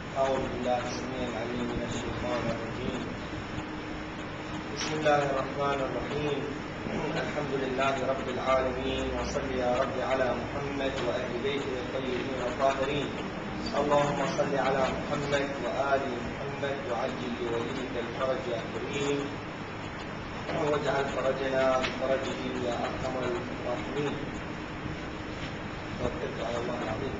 أعوذ بالله السميع العليم من الشيطان الرجيم. بسم الله الرحمن الرحيم. الحمد لله رب العالمين، وصل يا رب على محمد وأهل بيته الطيبين الطاهرين. اللهم صل على محمد وآل محمد وعجل لوليك الفرج يا كريم، واجعل فرجنا بفرجه يا أرحم الراحمين. توكلت على الله العظيم.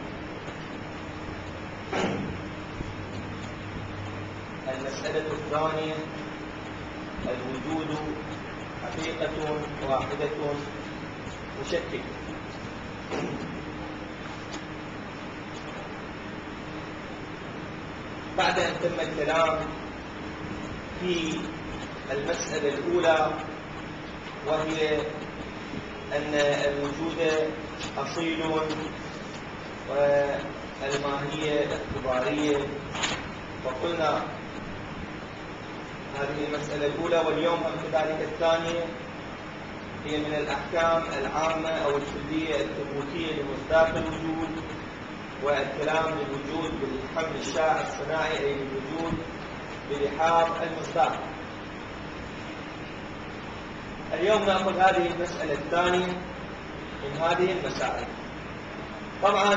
المسألة الثانية: الوجود حقيقة واحدة مشككة. بعد أن تم الكلام في المسألة الأولى، وهي أن الوجود أصيل والماهية اختبارية، وقلنا هذه المسألة الأولى، واليوم كذلك الثانية هي من الأحكام العامة أو الكلية الثبوتية لمصداق الوجود، والكلام للوجود بالحمل الشائع الصناعي، أي الوجود بلحاظ المصداق. اليوم نأخذ هذه المسألة الثانية من هذه المسائل. طبعا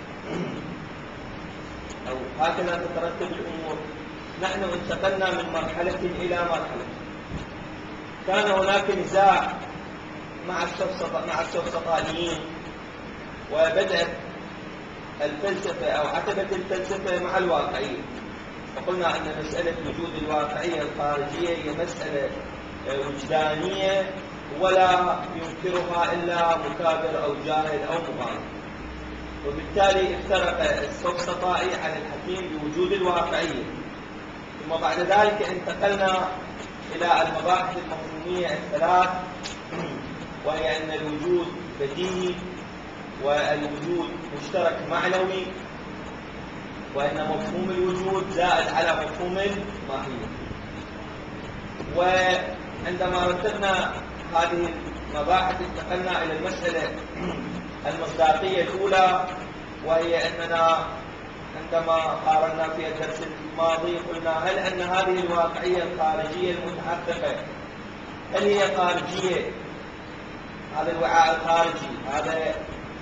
أو هكذا تترتب الأمور. نحن انتقلنا من مرحلة إلى مرحلة. كان هناك نزاع مع السفسطائيين، وبدأت الفلسفة أو عتبة الفلسفة مع الواقعية، وقلنا أن مسألة وجود الواقعية الخارجية هي مسألة وجدانية ولا ينكرها إلا مكابر أو جاهل أو مغالط، وبالتالي افترق السفسطائي عن الحكيم بوجود الواقعية. ثم بعد ذلك انتقلنا إلى المباحث المفهومية الثلاث، وهي أن الوجود بديهي، والوجود مشترك معنوي، وأن مفهوم الوجود زائد على مفهوم الماهية. وعندما رتبنا هذه المباحث انتقلنا إلى المسألة المصداقية الأولى، وهي أننا عندما قارنا في الدرس الماضي قلنا: هل أن هذه الواقعية الخارجية المتحققة هل هي خارجية؟ هذا الوعاء الخارجي، هذا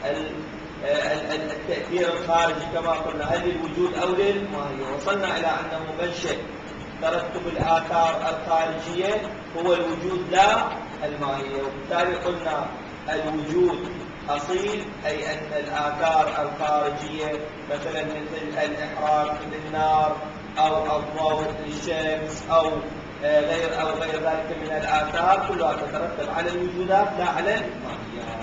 التأثير الخارجي كما قلنا، هل للوجود أو للماهية؟ وصلنا إلى أنه منشأ ترتب الآثار الخارجية هو الوجود لا الماهية، وبالتالي قلنا الوجود أصيل، أي أن الآثار الخارجية مثلا مثل الإحراق للنار أو الضوء للشمس أو غير ذلك من الآثار كلها تترتب على الوجودات لا على الماهية.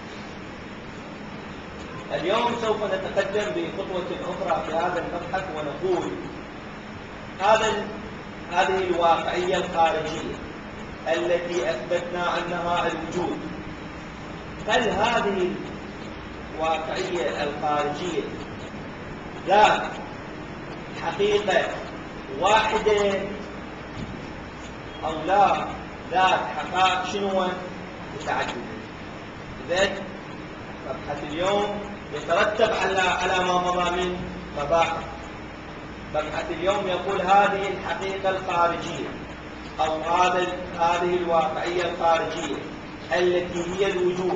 اليوم سوف نتقدم بخطوة أخرى في هذا المبحث ونقول: هذه الواقعية الخارجية التي أثبتنا أنها الوجود، هل هذه الواقعية الخارجية ذات حقيقة واحدة أو لا ذات حقائق شنو متعددة؟ إذن مبحث اليوم يترتب على ما مضى من مباحث. مبحث اليوم يقول: هذه الحقيقة الخارجية أو هذه الواقعية الخارجية التي هي الوجود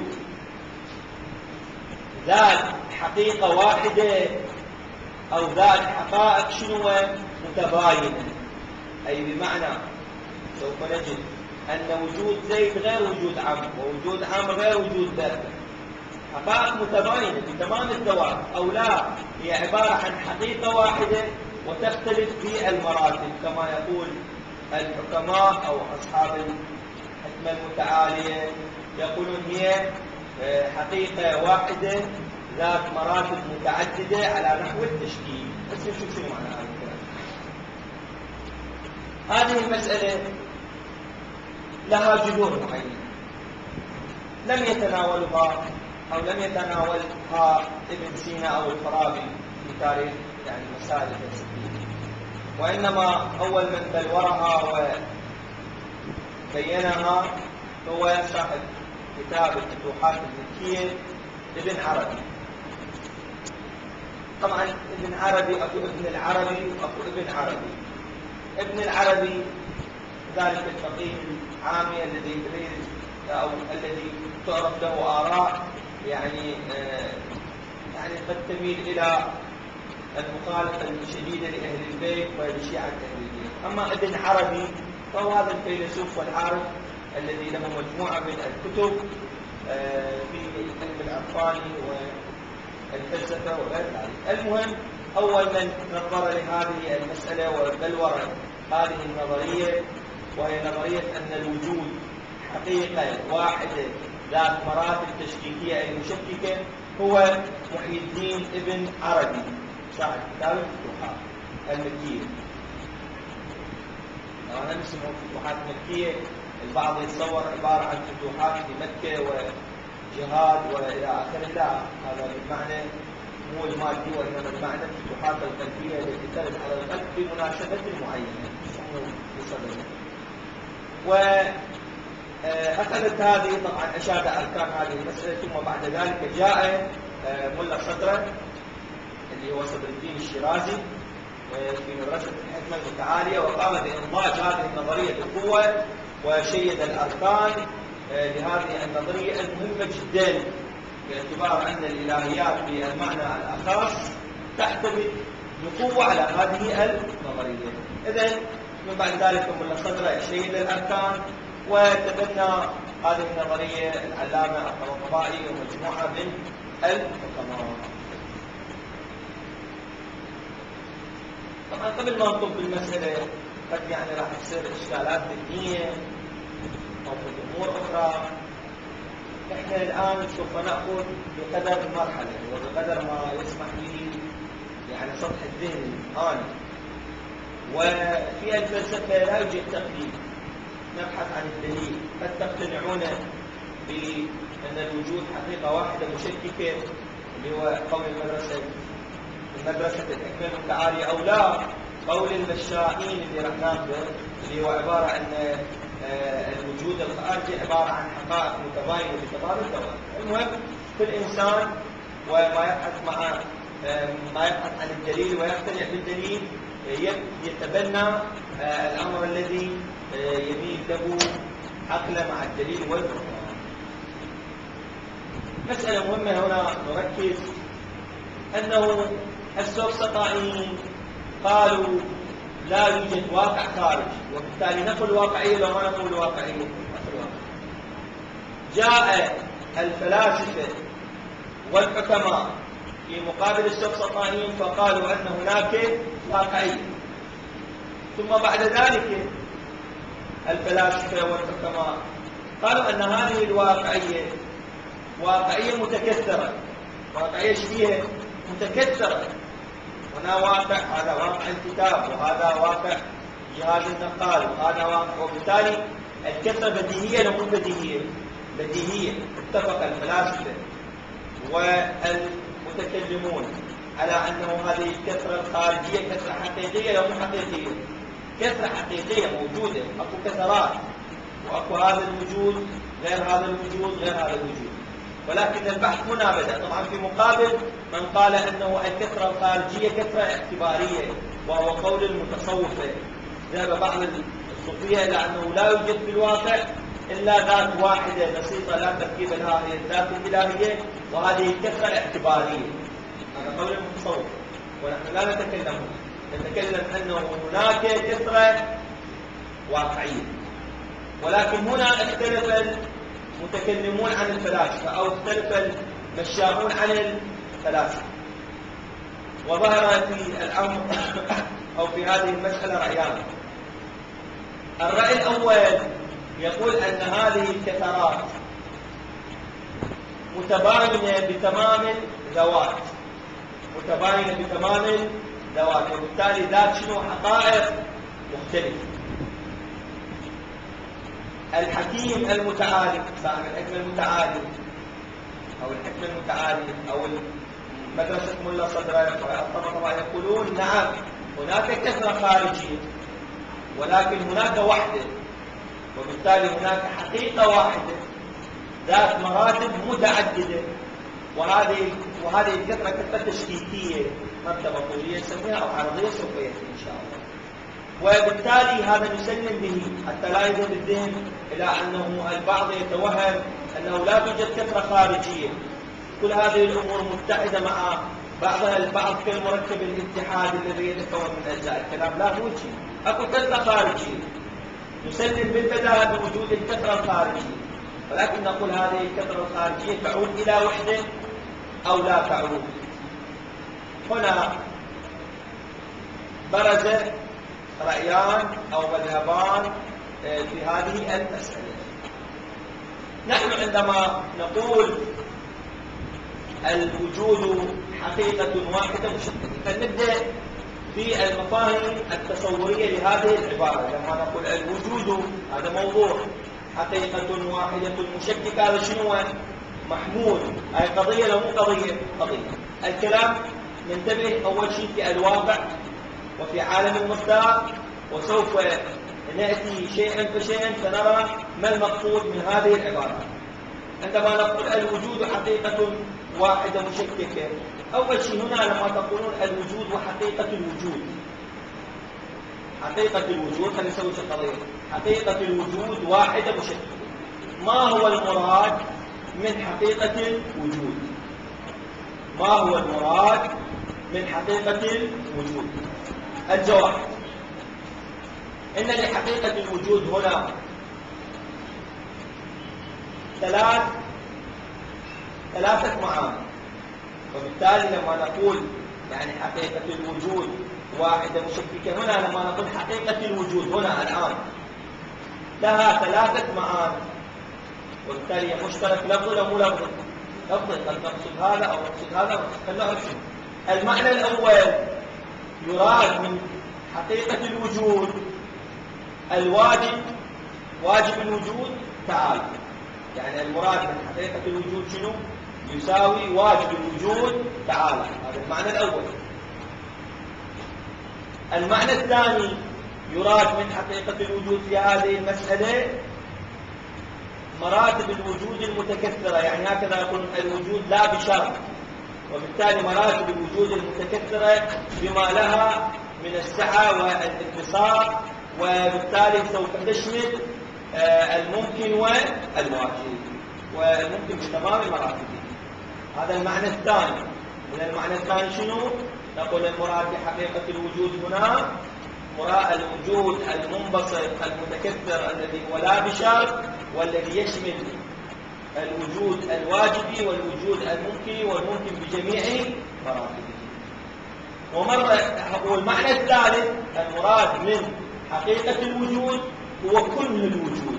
ذات حقيقة واحدة أو ذات حقائق شنو متباينة. أي بمعنى سوف نجد أن وجود زيد غير وجود عمرو، ووجود عمرو غير وجود برده، حقائق متباينة بتمام الدوام، أو لا هي عبارة عن حقيقة واحدة وتختلف في المراتب، كما يقول الحكماء أو أصحاب الحكمة المتعالية، يقولون هي حقيقة واحدة ذات مراتب متعددة على نحو التشكيل. بس نشوف شنو معنى هذا الكلام. هذه المسألة لها جذور معينة لم يتناولها ابن سينا أو الفارابي في تاريخ مسائل الفلسفية، وإنما أول من بلورها وبينها هو صاحب كتاب الفتوحات المكية ابن عربي. طبعا ابن عربي أكو ابن العربي وأكو ابن عربي. ابن العربي ذلك الفقيه العامي الذي يريد أو الذي تعرف له آراء يعني قد تميل إلى المخالفة الشديدة لأهل البيت وللشيعة التهريبية. أما ابن عربي فهو هذا الفيلسوف والعارف الذي له مجموعة من الكتب في العلم العرفاني والفلسفة وغير ذلك. المهم أول من نظر لهذه المسألة وبلور هذه النظرية، وهي نظرية أن الوجود حقيقة واحدة ذات مراتب تشكيكية أي مشككة، هو محي الدين ابن عربي صاحب كتاب الفتوحات المكية. أنا نسمع فتوحات مكية، البعض يتصور عبارة عن فتوحات في مكة وجهاد وإلى آخره. لا، هذا بالمعنى مو المادي، وإنما المعنى الفتوحات القلبية التي ترد على القلب بمناسبة معينة بصدده. وأخذت هذه طبعا أشاد أركان هذه المسألة، ثم بعد ذلك جاء ملا صدرة اللي هو صدر الدين الشيرازي في مدرسة الحكمة المتعالية، وقام بإنضاج هذه النظرية بقوة وشيد الأركان لهذه النظرية المهمة جدا، باعتبار أن الإلهيات بالمعنى الأخص تعتمد بقوة على هذه النظرية. إذن من بعد ذلك ملا صدرة شيد الأركان، وتبنى هذه النظرية العلامة الطباطبائي ومجموعة من الحكماء. طبعا قبل ما نطب بالمسألة قد راح تصير إشكالات ذهنية أو في أمور أخرى. إحنا الآن سوف نأخذ بقدر المرحلة وبقدر ما يسمح به سطح الذهن الآن. وفي الفلسفة لا يوجد تقليد، نبحث عن الدليل. قد تقتنعون بأن الوجود حقيقة واحدة مشككة اللي هو قول المدرسة الحكمة المتعالية، أو لا، قول المشائين اللي راح ناخذه اللي هو عبارة أن الوجود الخارجي عبارة عن حقائق متباينة بتبادل الدوام. المهم كل إنسان وما يبحث عن الدليل ويقتنع بالدليل يتبنى الأمر الذي يميل له عقله مع الدليل والبرهان. مسألة مهمة هنا نركز أنه السفسطائيين قالوا لا يوجد واقع خارجي، وبالتالي نقول واقعية لو ما نقول واقعية. جاء الفلاسفة والحكماء في مقابل السفسطائيين فقالوا أن هناك واقعية، ثم بعد ذلك الفلاسفة والحكماء قالوا أن هذه الواقعية واقعية متكثرة، واقعية شبيهة متكثرة. هنا واقع، هذا واقع الكتاب، وهذا واقع جهاز النقال، وهذا واقع، وبالتالي الكثرة بديهية لو مو بديهية؟ بديهية. اتفق الفلاسفة والمتكلمون على أنه هذه الكثرة الخارجية كثرة حقيقية لو مو حقيقية؟ كثرة حقيقية موجودة، أكو كثرات، وأكو هذا الوجود غير هذا الوجود غير هذا الوجود، ولكن البحث هنا بدأ. طبعا في مقابل من قال أنه الكثرة الخارجية كثرة اعتبارية، وهو قول المتصوفة. ذهب بعض الصوفية إلى أنه لا يوجد في الواقع إلا ذات واحدة بسيطة لا تركيب لها، هي الذات الإلهية، وهذه الكثرة الاعتبارية. هذا قول المتصوفة، ونحن لا نتكلم أنه هناك كثرة واقعية. ولكن هنا اختلف المتكلمون عن الفلاسفة، أو اختلف المشاؤون عن الفلاسفة، وظهر في الأمر أو في هذه المسألة رأيان. الرأي الأول يقول أن هذه الكثرات متباينة بتمام الذوات، متباينة بتمام الذوات، وبالتالي ذات شنو؟ حقائق مختلفة. الحكيم المتعالي صاحب الحكمة المتعالي أو الحكمة المتعالي أو مدرسة ملا صدرة والطبطبة يقولون نعم هناك كثرة خارجية، ولكن هناك وحدة، وبالتالي هناك حقيقة واحدة ذات مراتب متعددة، وهذه الكثرة كثرة تشكيكية مرتبة طولية نسميها أو عرضية سوف يأتي إن شاء الله. وبالتالي هذا نسلم به حتى لا يذهب الذهن إلى أنه البعض يتوهم أنه لا توجد كثرة خارجية. كل هذه الأمور متحدة مع بعضها البعض كالمركب الاتحادي الذي يتكون من أجزاء الكلام. لا، مو شيء، أكو كثرة خارجية نسلم بالبداهة بوجود الكثرة الخارجية، ولكن نقول هذه الكثرة الخارجية تعود إلى وحدة أو لا تعود. هنا برز رأيان أو مذهبان في هذه المسألة. نحن عندما نقول الوجود حقيقة واحدة مشتتة، فنبدأ في المفاهيم التصورية لهذه العبارة. لما نقول الوجود هذا موضوع، حقيقة واحدة مشتتة هذا شنو؟ محمول. هاي قضية لو مو قضية؟ قضية. الكلام ننتبه أول شيء في الواقع وفي عالم المصدر، وسوف نأتي شيئا فشيئا فنرى ما المقصود من هذه العبارة. عندما نقول الوجود حقيقة واحدة مشككة، أول شيء هنا لما تقولون الوجود وحقيقة الوجود، حقيقة الوجود، خلينا نسوي قضية حقيقة الوجود واحدة مشككة. ما هو المراد من حقيقة الوجود؟ ما هو المراد من حقيقة الوجود؟ الجواب إن لحقيقة الوجود هنا ثلاثة معاني. وبالتالي لما نقول يعني حقيقة الوجود واحدة مشككة، هنا لما نقول حقيقة الوجود هنا الآن لها ثلاثة معاني، وبالتالي مشترك لفظي أو مو لفظي؟ لفظي. قد نقصد هذا أو نقصد هذا أو نقصد هذا. المعنى الأول يراد من حقيقة الوجود الواجب، واجب الوجود تعالى. يعني المراد من حقيقة الوجود شنو؟ يساوي واجب الوجود تعالى. هذا المعنى الأول. المعنى الثاني يراد من حقيقة الوجود في هذه المسألة مراتب الوجود المتكثرة. يعني هكذا يقول الوجود لا بشرط، وبالتالي مراتب الوجود المتكثرة بما لها من السعة والاتساع، وبالتالي سوف تشمل الممكن والواجب، والممكن بتمام مراتبه. هذا المعنى الثاني. من المعنى الثاني شنو؟ نقول المراد بحقيقة الوجود هنا مراد الوجود المنبسط المتكثر الذي هو لا بشرط، والذي يشمل الوجود الواجبي والوجود الممكن والممكن بجميع مراتبه. والمعنى الثالث المراد من حقيقة الوجود هو كل الوجود.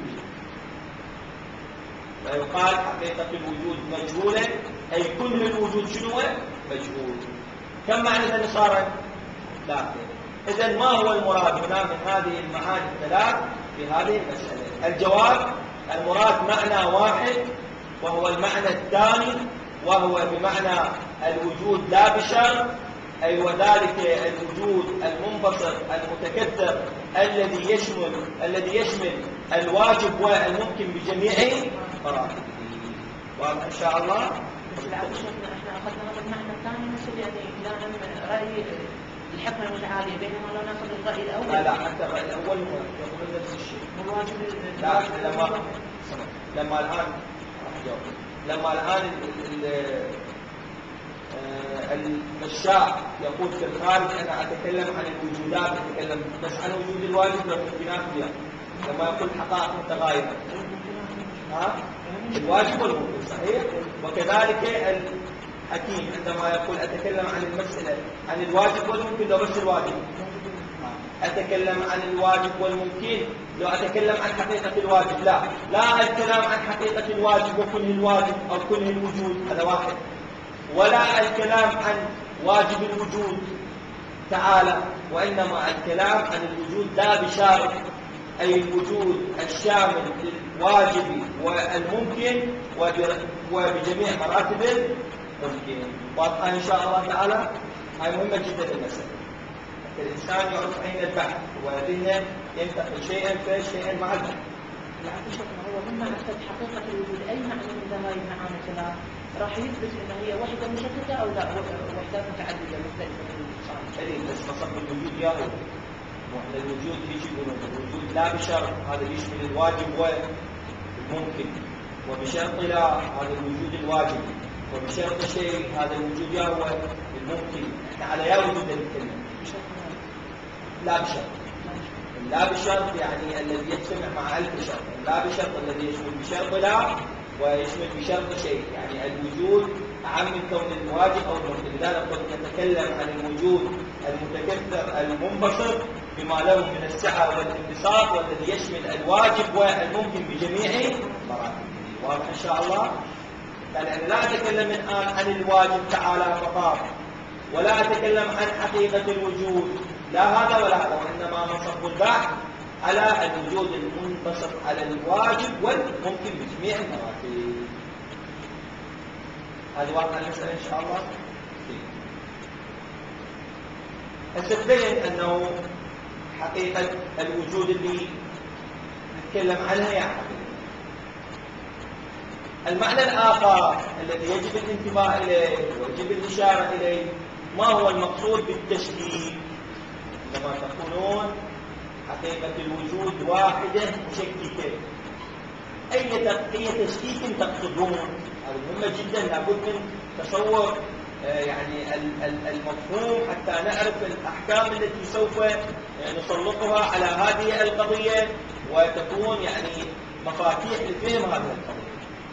فيقال حقيقة الوجود مجهولة، أي كل الوجود شنو؟ مجهول. كم معنى ذلك صار؟ ثلاثة. إذن ما هو المراد هنا من هذه المعاني الثلاث في هذه المسألة؟ الجواب المراد معنى واحد، وهو المعنى الثاني، وهو بمعنى الوجود لا بشرط، أي وذلك الوجود المنبسط المتكثر الذي يشمل الواجب والممكن بجميع مراتبه. واضح إن شاء الله؟ بس العكس احنا اخذنا هذا المعنى الثاني نسبي يعني لا رأي الحكمة المتعالية، بينما لو ناخذ الرأي الأول لا حتى الرأي الأول يقول نفس الشيء. الواجب لما الآن المشاء يقول في الخارج أنا أتكلم عن الوجودات، أتكلم بس عن وجود الواجب والممكنات بها. لما يقول حقائق متغايرة الواجب والممكن، صحيح؟ وكذلك الحكيم عندما يقول أتكلم عن المسألة عن الواجب والممكن لو بس الواجب، أتكلم عن الواجب والممكن لو أتكلم عن حقيقة الواجب. لا الكلام عن حقيقة الواجب وكله الواجب أو كله الوجود، هذا واحد. ولا الكلام عن واجب الوجود تعالى، وإنما الكلام عن الوجود لا بشارط، أي الوجود الشامل للواجب والممكن وبجميع مراتب الممكن. واضحة إن شاء الله تعالى؟ هاي مهمة جدا المسألة. الإنسان يعرف أين البحث وذهنه ينتقل شيئا فشيئا مع البحث. العكس هو مما أخذ حقيقة الوجود أي معنى من هاي المعاني ثلاث؟ راح يثبت ان هي وحده مشتته او لا وحدات متعدده مختلفه من اي بس مصب الوجود ياهو وعند الوجود ليش يقولون الوجود لا بشرط هذا يشمل الواجب والممكن وبشرط لا هذا الوجود الواجب وبشرط شيء هذا الوجود ياهو الممكن. احنا على يا وجود نتكلم لا بشرط. لا بشرط يعني الذي يجتمع مع ألف شرط. لا بشرط الذي يشمل بشرط لا ويشمل بشرط شيء يعني الوجود أعم من كون الواجب أو الممكن. لذلك قد نتكلم عن الوجود المتكثر المنبسط بما له من السعة والانبساط والذي يشمل الواجب والممكن بجميع مراتبه. واضح إن شاء الله؟ يعني لا أتكلم الآن عن الواجب تعالى فقط ولا أتكلم عن حقيقة الوجود لا هذا ولا هذا وإنما منصب البحث على الوجود المنبسط على الواجب والممكن بجميع المراتب. هذه واضحة المسألة إن شاء الله؟ أستبين أنه حقيقة الوجود اللي نتكلم عنها يا حقيقة. المعنى الآخر الذي يجب الانتباه إليه ويجب الإشارة إليه ما هو المقصود بالتشكيك. عندما تقولون حقيقة الوجود واحدة مشككة أي تشكيك تقصدون؟ هذا مهمة جدا لابد من تصور يعني المفهوم حتى نعرف الأحكام التي سوف نسلطها على هذه القضية وتكون يعني مفاتيح لفهم هذه القضية.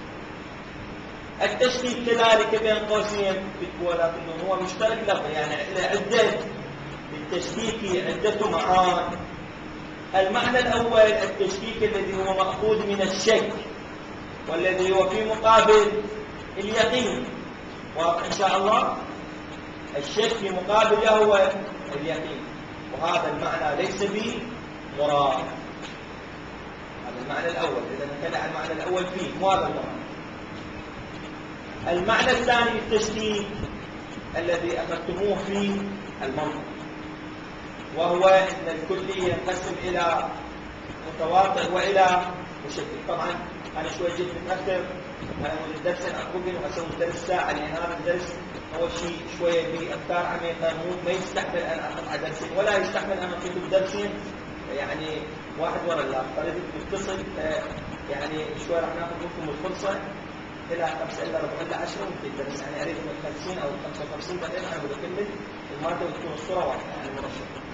التشكيك كذلك بين قوسين ولكنه هو مشترك لفظي يعني عدة للتشكيك عدة معاني. المعنى الأول التشكيك الذي هو مأخوذ من الشك والذي هو في مقابل اليقين. واضح إن شاء الله؟ الشك في مقابل هو اليقين وهذا المعنى ليس بمراد. هذا المعنى الأول إذا نتكلم عن المعنى الأول فيه مو هذا المراد. المعنى الثاني للتشكيك الذي أخذتموه في المنطق وهو أن الكلي ينقسم إلى متواطئ وإلى مشكك. طبعا أنا شوي جيت متأخر أنا أقول الدرس أقوم وأسوي الدرس ساعة لأن هذا الدرس أول شيء شوية بأفكار عميقة ما يستحمل أن أقطع درسين ولا يستحمل أن أكتب درسين يعني واحد وراء الآخر. فلذلك نتصل يعني شوي راح ناخذ منكم الفرصة إلى 5 إلا ربع إلا 10 ممكن الدرس يعني أريد من 50 أو 55 دقيقة أنا بكمل المادة وتكون الصورة واضحة يعني مرشحة.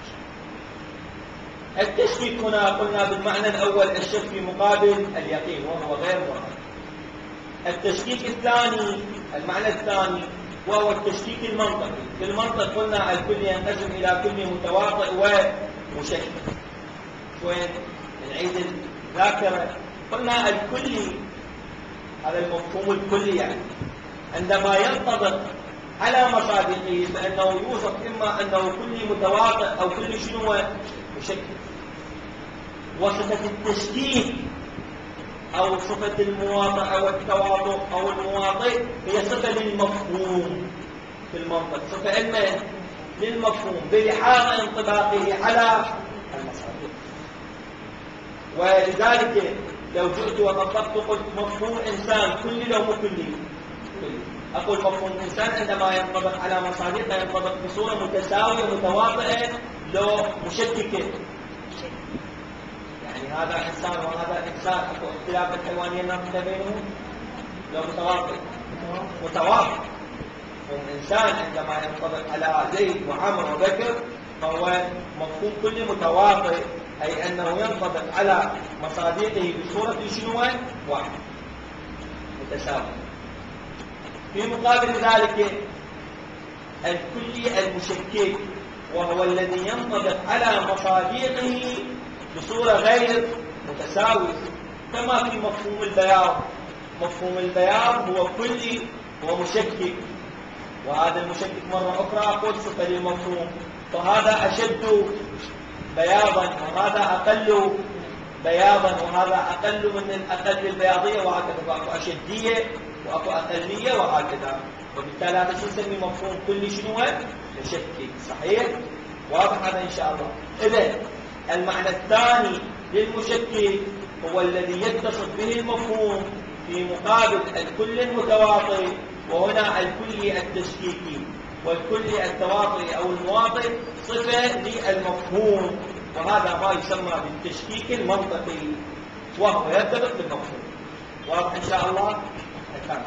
التشكيك هنا قلنا بالمعنى الأول الشك في مقابل اليقين وهو غير مراد. التشكيك الثاني المعنى الثاني وهو التشكيك المنطقي. في المنطق قلنا الكل ينقسم إلى كل متواطئ ومشكك. شوين نعيد الذاكرة. قلنا الكلي هذا المفهوم الكلي يعني عندما ينطبق على مصادقه فإنه يوصف إما أنه كلي متواطئ أو كلي شنو مشكك. وصفة التشكيك أو صفة المواطئة والتواطؤ أو المواطئ هي صفة للمفهوم في المنطق. صفة علمية للمفهوم بلحاظ انطباقه على المصادق. ولذلك لو جئت وطبقت قلت مفهوم إنسان كلي لو مو كلي أقول مفهوم إنسان عندما ينطبق على مصادقه ينطبق بصورة متساوية متواطئة لو مشككة. يعني هذا إنسان وهذا إنسان أكو اختلاف الحيوانية الناطقة بينهم لو متواطئ. إنسان عندما ينطبق على زيد وعمر وبكر فهو مفهوم كلي متواطئ أي أنه ينطبق على مصادقه بصورة شنو واحد متساوي. في مقابل ذلك الكلي المشكك وهو الذي ينطبق على مصادقه بصورة غير متساوية كما في مفهوم البياض. مفهوم البياض هو كلي ومشكك وهذا المشكك مرة أخرى أقول صفة للمفهوم فهذا أشد بياضا وهذا أقل بياضا وهذا أقل من الأقل البياضية وهكذا فأكو أشدية وأكو أقلية وهكذا. وبالتالي هذا شو نسميه مفهوم كلي شنو مشكك. صحيح؟ واضح هذا إن شاء الله. إذن المعنى الثاني للمشكك هو الذي يتصف به المفهوم في مقابل الكل المتواطئ وهنا الكلي التشكيكي والكلي التواطئي أو المواطئ صفة للمفهوم، وهذا ما يسمى بالتشكيك المنطقي وهو يرتبط بالمفهوم. واضح إن شاء الله؟ الكلام.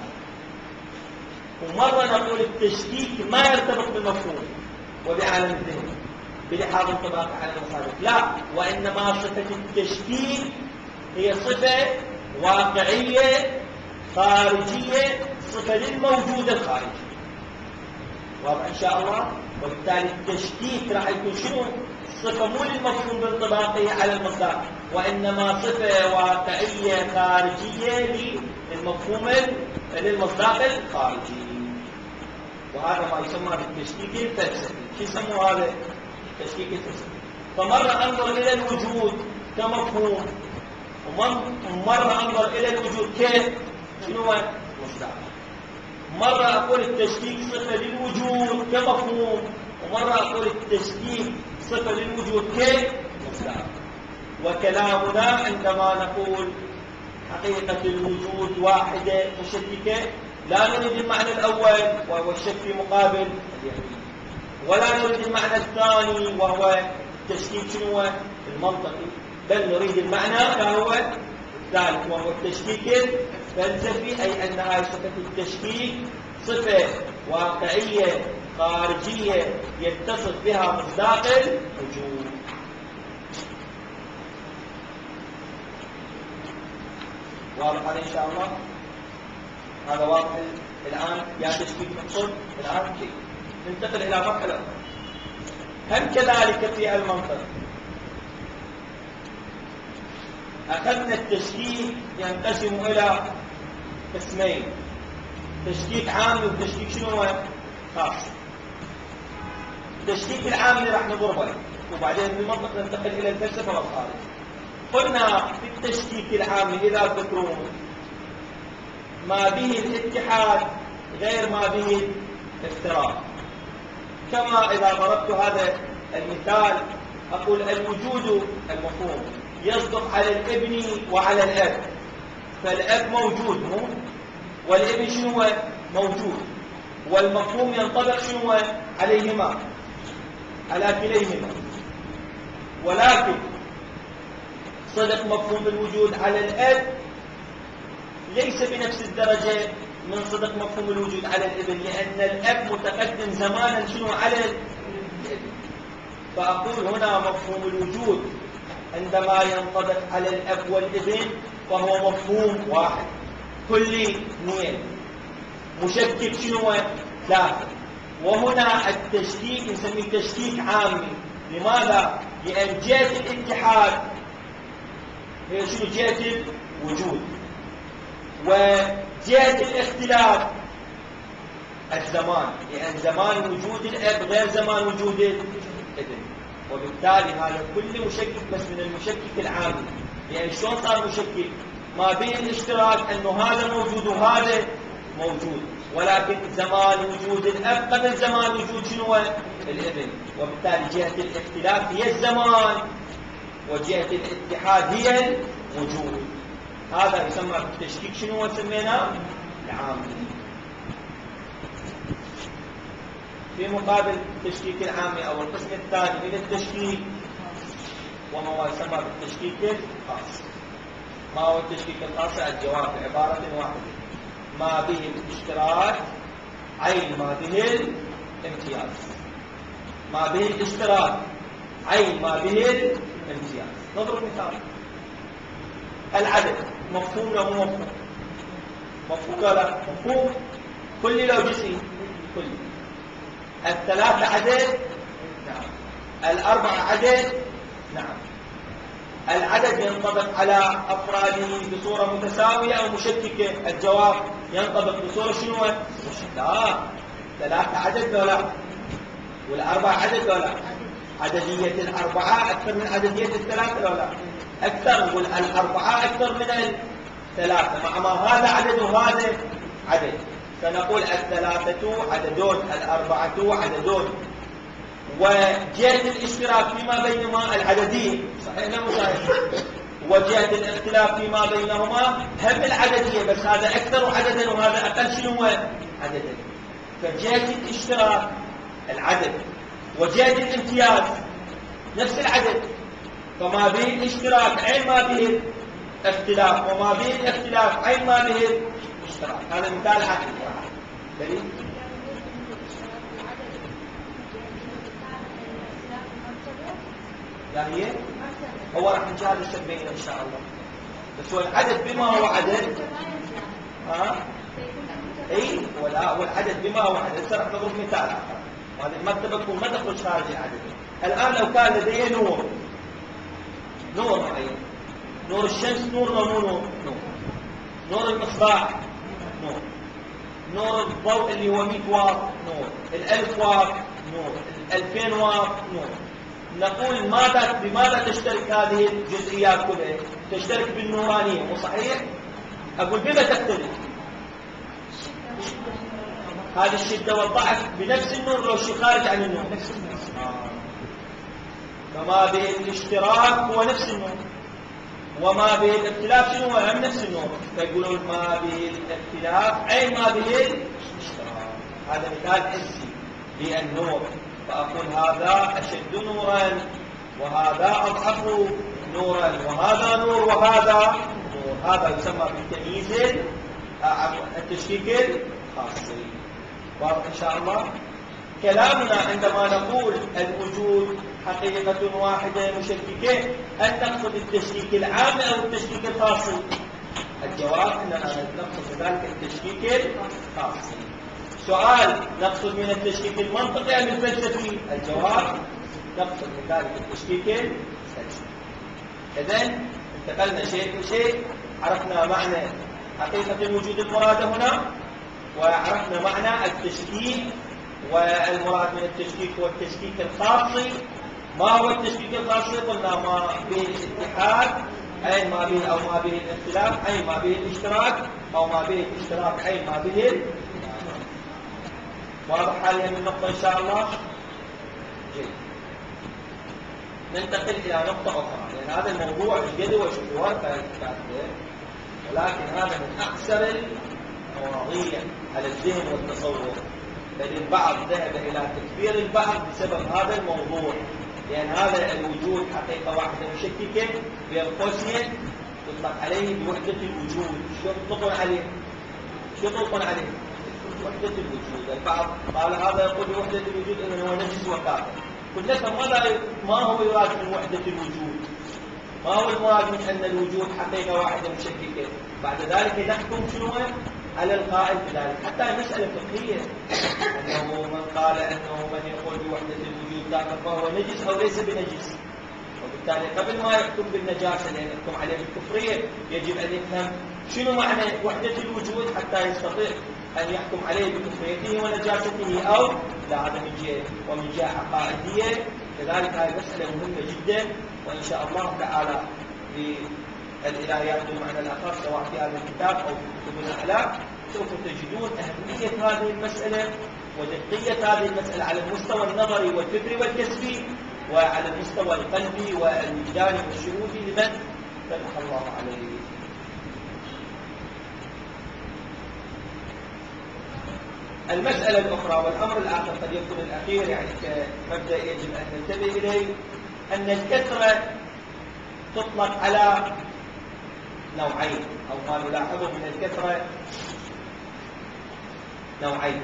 ومرة نقول التشكيك ما يرتبط بالمفهوم وبعالم الذهن بلحاظ انطباق على المصادر، لا، وإنما صفة التشكيك هي صفة واقعية خارجية، صفة للموجود الخارجي. واضح إن شاء الله؟ وبالتالي التشكيك راح يكون شنو؟ صفة مو للمفهوم بانطباقه على المصدر، وإنما صفة واقعية خارجية للمفهوم للمصداق الخارجي، وهذا ما يسمى بالتشكيك الفلسفي. شو يسموه هذا؟ التشكيك الفلسفي. فمرة أنظر إلى الوجود كمفهوم، ومرة أنظر إلى الوجود شنو هو؟ مصداق. مرة أقول التشكيك صفة للوجود كمفهوم، ومرة أقول التشكيك صفة للوجود كمصداق. وكلامنا عندما نقول حقيقة الوجود واحدة مشككة لا نريد المعنى الأول وهو الشك في مقابل اليقين، ولا نريد المعنى الثاني وهو التشكيك شنو هو؟ المنطقي، بل نريد المعنى كهو الثالث وهو التشكيك الفلسفي، أي أن هذه صفة التشكيك صفة واقعية خارجية يتصف بها مصداق الوجود. واضح هذا إن شاء الله؟ هذا واضح الآن؟ يا تشكيك مقصود الآن شيء. ننتقل إلى مرحلة هم كذلك في المنطق. أخذنا التشكيك ينقسم إلى قسمين، تشكيك عامي وتشكيك شنو هو؟ خاص. التشكيك العامي راح نضربه، وبعدين في المنطق ننتقل إلى الفلسفة والخارج. قلنا في التشكيك العامي إذا تذكرون ما به الاتحاد غير ما به الافتراق. كما إذا ضربت هذا المثال أقول الوجود المفهوم يصدق على الابن وعلى الأب، فالأب موجود مو؟ والابن شنو موجود، والمفهوم ينطبق شنو عليهما، على كليهما. ولكن صدق مفهوم الوجود على الأب ليس بنفس الدرجة من صدق مفهوم الوجود على الابن، لأن الأب متقدم زمانا شنو على الابن. فأقول هنا مفهوم الوجود عندما ينطبق على الأب والابن فهو مفهوم واحد كلي اثنين، مشكك شنو ثلاثة. وهنا التشكيك نسميه تشكيك عامي. لماذا؟ لأن جهة الاتحاد هي شنو؟ جهة الوجود، وجهة الاختلاف الزمان، لأن زمان وجود الأب غير زمان وجود الابن. وبالتالي هذا كله مشكك بس من المشكك العامي. يعني شلون صار مشكك؟ ما بين الاشتراك أنه هذا موجود وهذا موجود، ولكن زمان وجود الأب قبل زمان وجود شنو؟ الابن. وبالتالي جهة الاختلاف هي الزمان، وجهة الاتحاد هي الوجود. هذا يسمى التشكيك شنو سميناه؟ العامي. في مقابل التشكيك العامي أو القسم الثاني من التشكيك وما يسمى بالتشكيك الخاص. ما هو التشكيك الخاص؟ الجواب بعبارة واحدة: ما به الاشتراك عين ما به الامتياز. ما به الاشتراك عين ما به الامتياز. نضرب مثال: العدد مفهوم له مفهوم؟ مفهوم لا مفهوم؟ كلي لو جزئي؟ كلي. الثلاثة عدد؟ نعم. الأربعة عدد؟ نعم. العدد ينطبق على أفراده بصورة متساوية أو مشككة؟ الجواب ينطبق بصورة شنو؟ لا، ثلاثة عدد ولا، والأربعة عدد ولا. عددية الأربعة أكثر من عددية الثلاثة ولا أكثر، والأربعة أكثر من الثلاثة، مع ما هذا عدد وهذا عدد. فنقول الثلاثة عددون، الأربعة عددون، وجهة الاشتراك فيما بينهما العددين. صحيح ولا مو صحيح؟ وجهة الاختلاف فيما بينهما هم العددية، بس هذا أكثر عددا وهذا أقل شنو عددا. فجهة الاشتراك العدد وجهة الامتياز نفس العدد، فما به الاشتراك عين ما به اختلاف، وما به الاختلاف عين ما به الاشتراك. هذا مثال حقيقي دليل. لا هي هو راح نشاهد الشبين ان شاء الله، بس هو العدد بما هو عدد اي والعدد بما هو عدد. هسه راح نضرب مثال اخر، هذه المرتبه تكون ما تخرج خارج العدد. الان لو كان لدي نور معين، نور الشمس نور ولا مو نور؟ نور المصباح نور الضوء اللي هو 100 واط نور، ال1000 واط نور، ال2000 واط نور. نقول بماذا تشترك هذه الجزئيات كلها؟ تشترك بالنورانية، مو صحيح؟ أقول بما تختلف؟ هذه الشدة والضعف بنفس النور لو شيء خارج عن النور. فما به الاشتراك هو نفس النور، وما به الاختلاف شنو هو؟ هم نفس النور. فيقولون ما به الاختلاف أي ما به الاشتراك. هذا مثال حسي للنور، فأقول هذا أشد نورا وهذا أضعف نورا، وهذا نور وهذا نور. هذا يسمى بالتمييز التشكيك الخاصي. واضح إن شاء الله؟ كلامنا عندما نقول الوجود حقيقة واحدة مشككة، هل نقصد التشكيك العام أو التشكيك الخاصي؟ الجواب أننا نقصد ذلك التشكيك الخاصي. سؤال: نقصد من التشكيك المنطقي أم الفلسفي؟ الجواب: نقصد من ذلك التشكيك الفلسفي. إذن انتقلنا شيء بشيء، عرفنا معنى حقيقة الوجود المراد هنا، وعرفنا معنى التشكيك، والمراد من التشكيك هو التشكيك الخاصي. ما هو التشكيك الخاصي؟ قلنا ما به الاتحاد أي ما به، أو ما به الاختلاف أي ما به الاشتراك، أو ما به الاشتراك أي ما به. واضح حاليا النقطة إن شاء الله؟ جيد. ننتقل إلى نقطة أخرى، لأن هذا الموضوع الجدوى والشجوار كاتبه، ولكن هذا من أكثر المواضيع على الذهن والتصور، بل البعض ذهب إلى تكبير البعض بسبب هذا الموضوع، لأن هذا الوجود حقيقة واحدة مشككة بين قوسين يطلق عليه بوحدة الوجود. شو يطلقون عليه؟ وحدة الوجود. البعض قال هذا يقول بوحدة الوجود إنه هو نجس وكافر. قلنا ما هو يراد من وحدة الوجود؟ ما هو المراد من أن الوجود حقيقة واحدة مشككة؟ بعد ذلك نحكم شنو على القائل بذلك، حتى مسألة فقهية، أنه من قال أنه من يقول بوحدة الوجود كافر فهو نجس أو ليس بنجس. وبالتالي قبل ما يحكم بالنجاسة لأن يحكم عليه بالكفرية، يجب أن يفهم شنو معنى وحدة الوجود حتى يستطيع أن يحكم عليه بكفريته ونجاسته أو لا. هذا من جهة، ومن جهة عقائدية كذلك هذه مسألة مهمة جدا. وإن شاء الله تعالى في الإلهيات بالمعنى الآخر سواء في هذا الكتاب أو في كتب الأخلاق سوف تجدون أهمية هذه المسألة ودقية هذه المسألة على المستوى النظري والفكري والكسبي، وعلى المستوى القلبي والوجداني والشهودي لمن فتح الله عليه. المسألة الأخرى والأمر الآخر قد يكون الأخير، يعني كمبدأ يجب أن ننتبه إليه، أن الكثرة تطلق على نوعين، أو ما نلاحظه من الكثرة نوعين.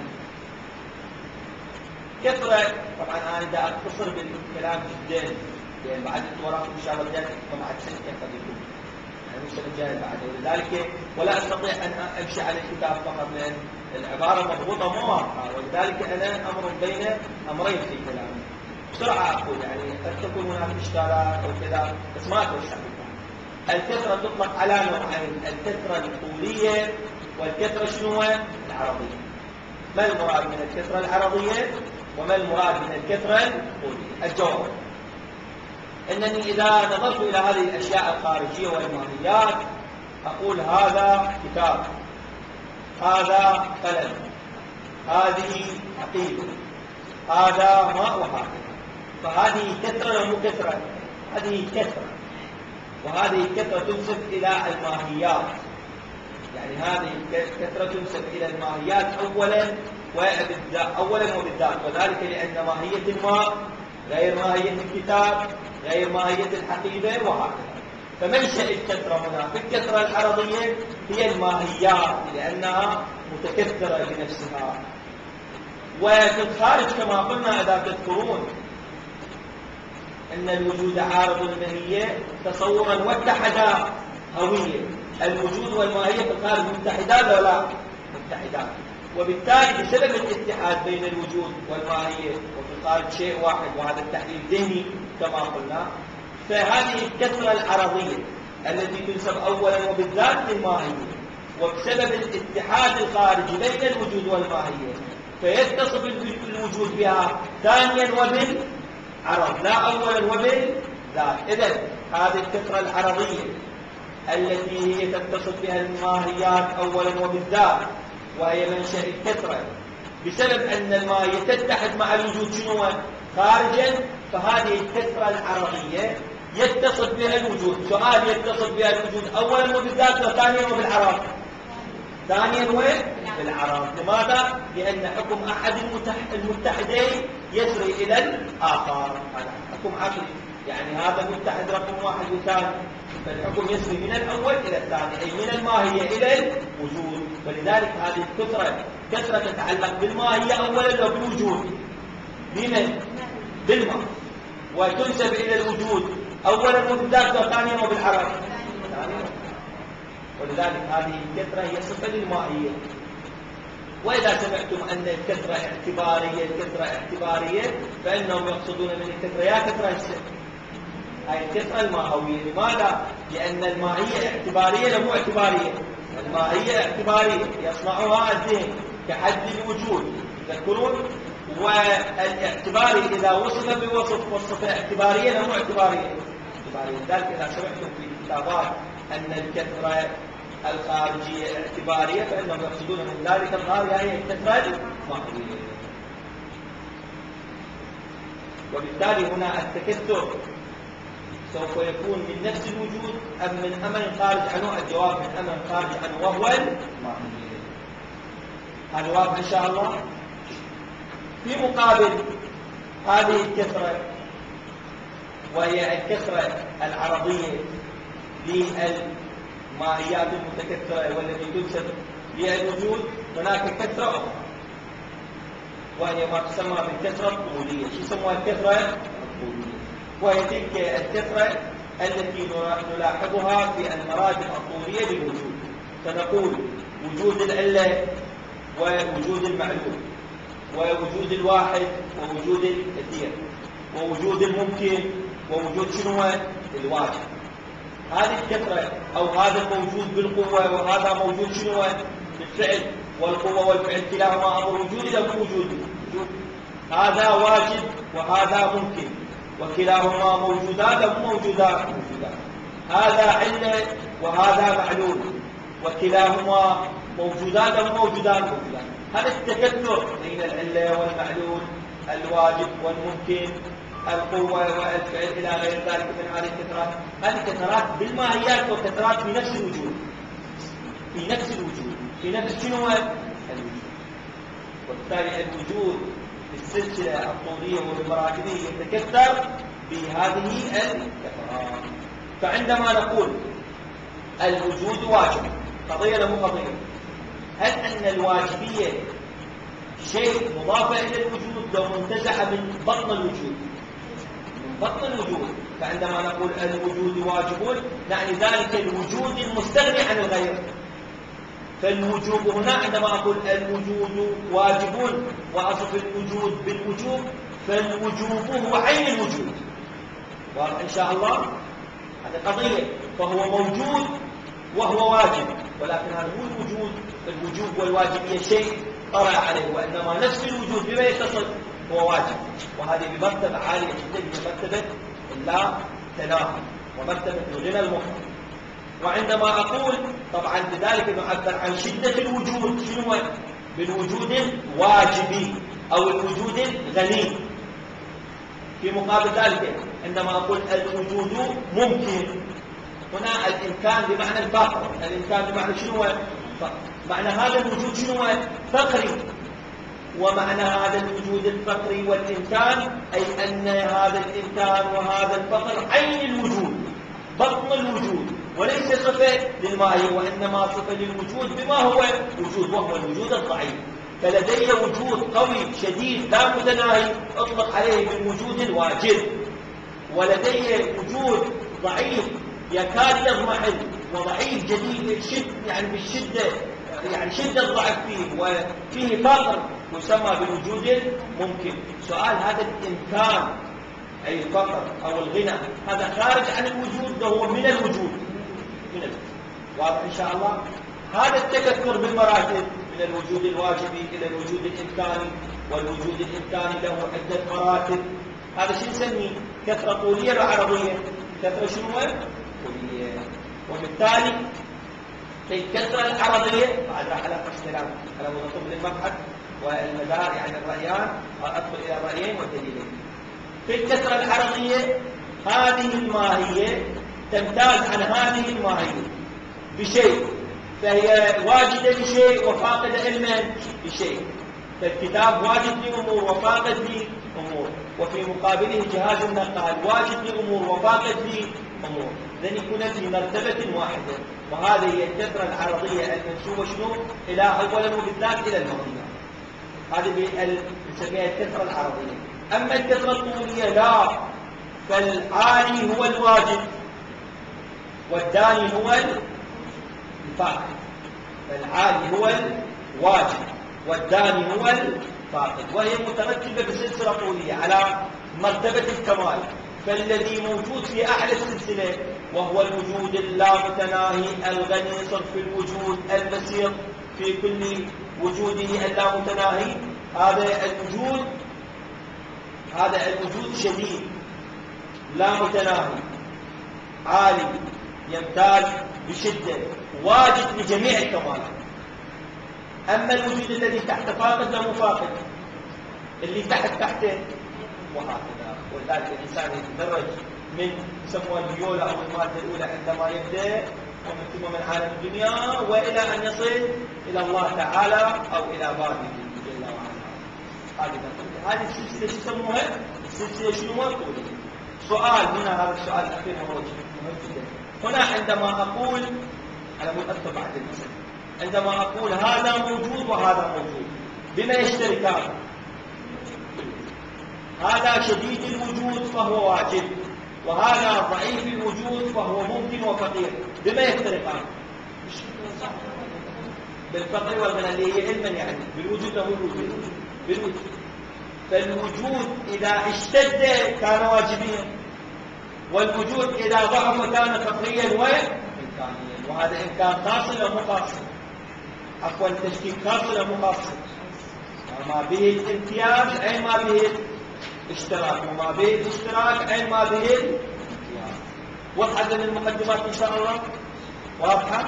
كثرة طبعا أنا بدي أختصر بالكلام جدا، لأن بعد وراكم إن شاء الله بدأت بعد سنة قد يكون يعني السنة الجاية بعد، ولذلك ولا أستطيع أن أمشي على الكتاب فقط لأن العبارة مضبوطة مو واضحة، ولذلك أنا أمر بين أمرين في كلامي. بسرعة أقول يعني قد تكون هناك إشكالات أو كذا، بس ما أتوسع بها. الكثرة تطلق على نوعين، الكثرة الطولية والكثرة شنو العرضية. ما المراد من الكثرة العرضية وما المراد من الكثرة الطولية؟ الجواب أنني إذا نظرت إلى هذه الأشياء الخارجية والماديات أقول هذا كتاب، هذا قلم، هذه عقيدة، هذا ماء وهكذا. فهذه كثرة ولا مو كثرة؟ هذه كثرة. وهذه الكثرة تنسب إلى الماهيات. يعني هذه الكثرة تنسب إلى الماهيات أولا وبالذات، وذلك لأن ماهية الماء غير ماهية الكتاب غير ماهية الحقيبة وهكذا. فمنشأ الكثرة هنا في الكثرة العرضية هي الماهيات لأنها متكثرة بنفسها. وفي الخارج كما قلنا إذا تذكرون أن الوجود عارض الماهية تصورا واتحدا هوية. الوجود والماهية في الخارج متحدان ولا لا؟ متحدان. وبالتالي بسبب الاتحاد بين الوجود والماهية وفي الخارج شيء واحد، وهذا التحليل ذهني كما قلنا، فهذه الكثرة العرضية التي تنسب أولا وبالذات للماهية، وبسبب الاتحاد الخارجي بين الوجود والماهية فيتصف الوجود بها ثانيا وبالعرض لا أولا وبالذات. إذن هذه الكثرة العرضية التي هي تتصف بها الماهيات أولا وبالذات وهي منشأ الكثرة بسبب أن الماهية تتحد مع الوجود شنو خارجا، فهذه الكثرة العرضية يتصف بها الوجود. سؤال: يتصف بها الوجود أولا وبالذات وثانيا وبالعرض؟ ثانيا وبالعرض. لماذا؟ لأن حكم أحد المتحدين يسري إلى الآخر. هذا حكم عقلي، يعني هذا متحد رقم واحد وثاني، فالحكم يسري من الأول إلى الثاني، أي من الماهية إلى الوجود. فلذلك هذه الكثرة كثرة تتعلق بالماهية أولا وبالوجود. بمن؟ بالماء. وتنسب إلى الوجود أولا وبالذات وثانيا وبالعرض. ولذلك هذه الكثرة هي صفة للماهية. وإذا سمعتم أن الكثرة اعتبارية فإنهم يقصدون من الكثرة يا كثرة السن، هاي الكثرة الماهوية. لماذا؟ لأن الماهية اعتبارية مو اعتبارية. الماهية اعتبارية يصنعها الذهن كحد الوجود، تذكرون؟ والاعتباري إذا وصف بوصف والصفة اعتبارية مو اعتبارية. لذلك إذا سمعتم في كتابات أن الكثرة الخارجية اعتبارية فإنهم يقصدون من ذلك الظاهر هي الكثرة الماهوية. وبالتالي هنا التكثر سوف يكون من نفس الوجود أم من أمر خارج عنه؟ الجواب من أمر خارج عنه وهو الماهية. هذا واضح إن شاء الله. في مقابل هذه الكثرة وهي الكثرة العرضية للماهيات المتكثرة والتي تنسب للوجود، هناك كثرة أخرى وهي ما تسمى بالكثرة الطولية. شو يسموها الكثرة الطولية؟ وهي تلك الكثرة التي نلاحظها في المراتب الطولية للوجود. فنقول وجود العلة ووجود المعلوم ووجود الواحد ووجود الاثنين ووجود الممكن ووجود شنو الواجب. هذه الكثرة أو هذا موجود بالقوة وهذا موجود شنو بالفعل، والقوة والفعل كلاهما أمر وجود إلى وجود. هذا واجب وهذا ممكن وكلاهما موجودان أو موجودان. هذا علة وهذا معلوم وكلاهما موجودان أو موجودان. هذا التكثر بين العلة والمعلول، الواجب والممكن، القوة والفعل إلى غير ذلك من هذه الكثرات. هذه كثرات بالماهيات وكثرات في نفس الوجود، في نفس الوجود، في نفس شنو الوجود. وبالتالي الوجود بالسلسلة الطولية وبمراتبه يتكثر بهذه الكثرات. فعندما نقول الوجود واجب، قضية لا مو قضية، هل أن الواجبية شيء مضاف إلى الوجود لو منتزع من بطن الوجود؟ من بطن الوجود. فعندما نقول الوجود واجب يعني ذلك الوجود المستغني عن الغير. فالوجوب هنا عندما أقول الوجود واجب وأصف الوجود بالوجوب فالوجوب هو عين الوجود. واضح إن شاء الله؟ هذه قضية. فهو موجود وهو واجب، ولكن هذا مو الوجود. الوجوب والواجبية شيء طرأ عليه، وإنما نفس الوجود بما يتصل هو واجب. وهذه بمرتبة عالية جدا، بمرتبة لا تناهي ومرتبة الغنى المطلق. وعندما أقول طبعا لذلك نعبر عن شدة الوجود شنو؟ بالوجود الواجبي أو الوجود الغني. في مقابل ذلك عندما أقول الوجود ممكن هنا الإمكان بمعنى الفقر، الإمكان بمعنى شنو؟ معنى هذا الوجود شنو؟ فقري. ومعنى هذا الوجود الفقري والإمكان أي أن هذا الإمكان وهذا الفقر عين الوجود، بطن الوجود، وليس صفة للماهية، وإنما صفة للوجود بما هو وجود، وهو الوجود الضعيف. فلدي وجود قوي شديد لا متناهي أطلق عليه بالوجود الواجب، ولدي وجود ضعيف يكاد يضمحل وضعيف جديد يعني بالشدة، يعني شدة الضعف فيه وفيه فقر يسمى بالوجود الممكن. سؤال هذا الإمكان أي الفقر أو الغنى هذا خارج عن الوجود، وهو من الوجود، من الوجود. واضح إن شاء الله؟ هذا التكثر بالمراتب من الوجود الواجبي إلى الوجود الإمكاني، والوجود الإمكاني له عدة مراتب. هذا شو نسميه؟ كثرة طولية وعرضية. كثرة شنو؟ طولية. وبالتالي في الكثرة العرضية بعد راح ألاقي اختلاف على مود طول المبحث والمدار، يعني الرأيان، أدخل إلى الرأيين والدليلين. في الكثرة العرضية هذه الماهية تمتاز عن هذه الماهية بشيء، فهي واجدة بشيء وفاقدة علما بشيء. فالكتاب واجد لأمور وفاقد لأمور، وفي مقابله جهاز النقال واجد لأمور وفاقد لأمور، لن يكون في مرتبة واحدة. وهذه هي الكثرة العرضية المنسوبة شنو؟ إلى أولا وبالذات إلى الماضي. هذه نسميها الكثرة العرضية. أما الكثرة الطولية لا، فالعالي هو الواجب والداني هو الفاقد. فالعالي هو الواجب والداني هو الفاقد، وهي مترتبة بسلسلة طولية على مرتبة الكمال. فالذي موجود في أعلى السلسلة وهو الوجود اللامتناهي الغني صرف الوجود البسيط في كل وجوده اللامتناهي، هذا الوجود شديد لا متناهي عالي يمتاز بشدة واجد لجميع الكمالات. أما الوجود الذي تحت فاقد لا مفاقد، اللي تحته وهكذا. ولذلك الإنسان يتدرج من يسموها الفيولا أو المادة الأولى عندما يبدأ ثم من عالم الدنيا وإلى أن يصل إلى الله تعالى أو إلى بابه جل وعلا. هذه السلسلة شو يسموها؟ السلسلة شنو؟ طولية. سؤال هنا، هذا السؤال الأخير مهم جدا. هنا عندما أقول، أنا متأثر بعد المسألة، عندما أقول هذا موجود وهذا موجود بما يشتركان؟ هذا شديد الوجود فهو واجب، وهذا ضعيف الوجود فهو ممكن وفقير، بما يفترقان؟ بالفقر والغنى اللي هي علما، يعني بالوجود له الوجود بالوجود. فالوجود إذا اشتد كان واجبيا، والوجود إذا ضعف كان فقريا وإمكانيا. وهذا إمكان خاص أو مخاص؟ عفوا التشكيك خاص أو مخاص؟ ما به الامتياز أي ما به اشتراك، وما به الاشتراك أي ما به الامتياز. وضحت من المقدمات إن شاء الله؟ واضحة؟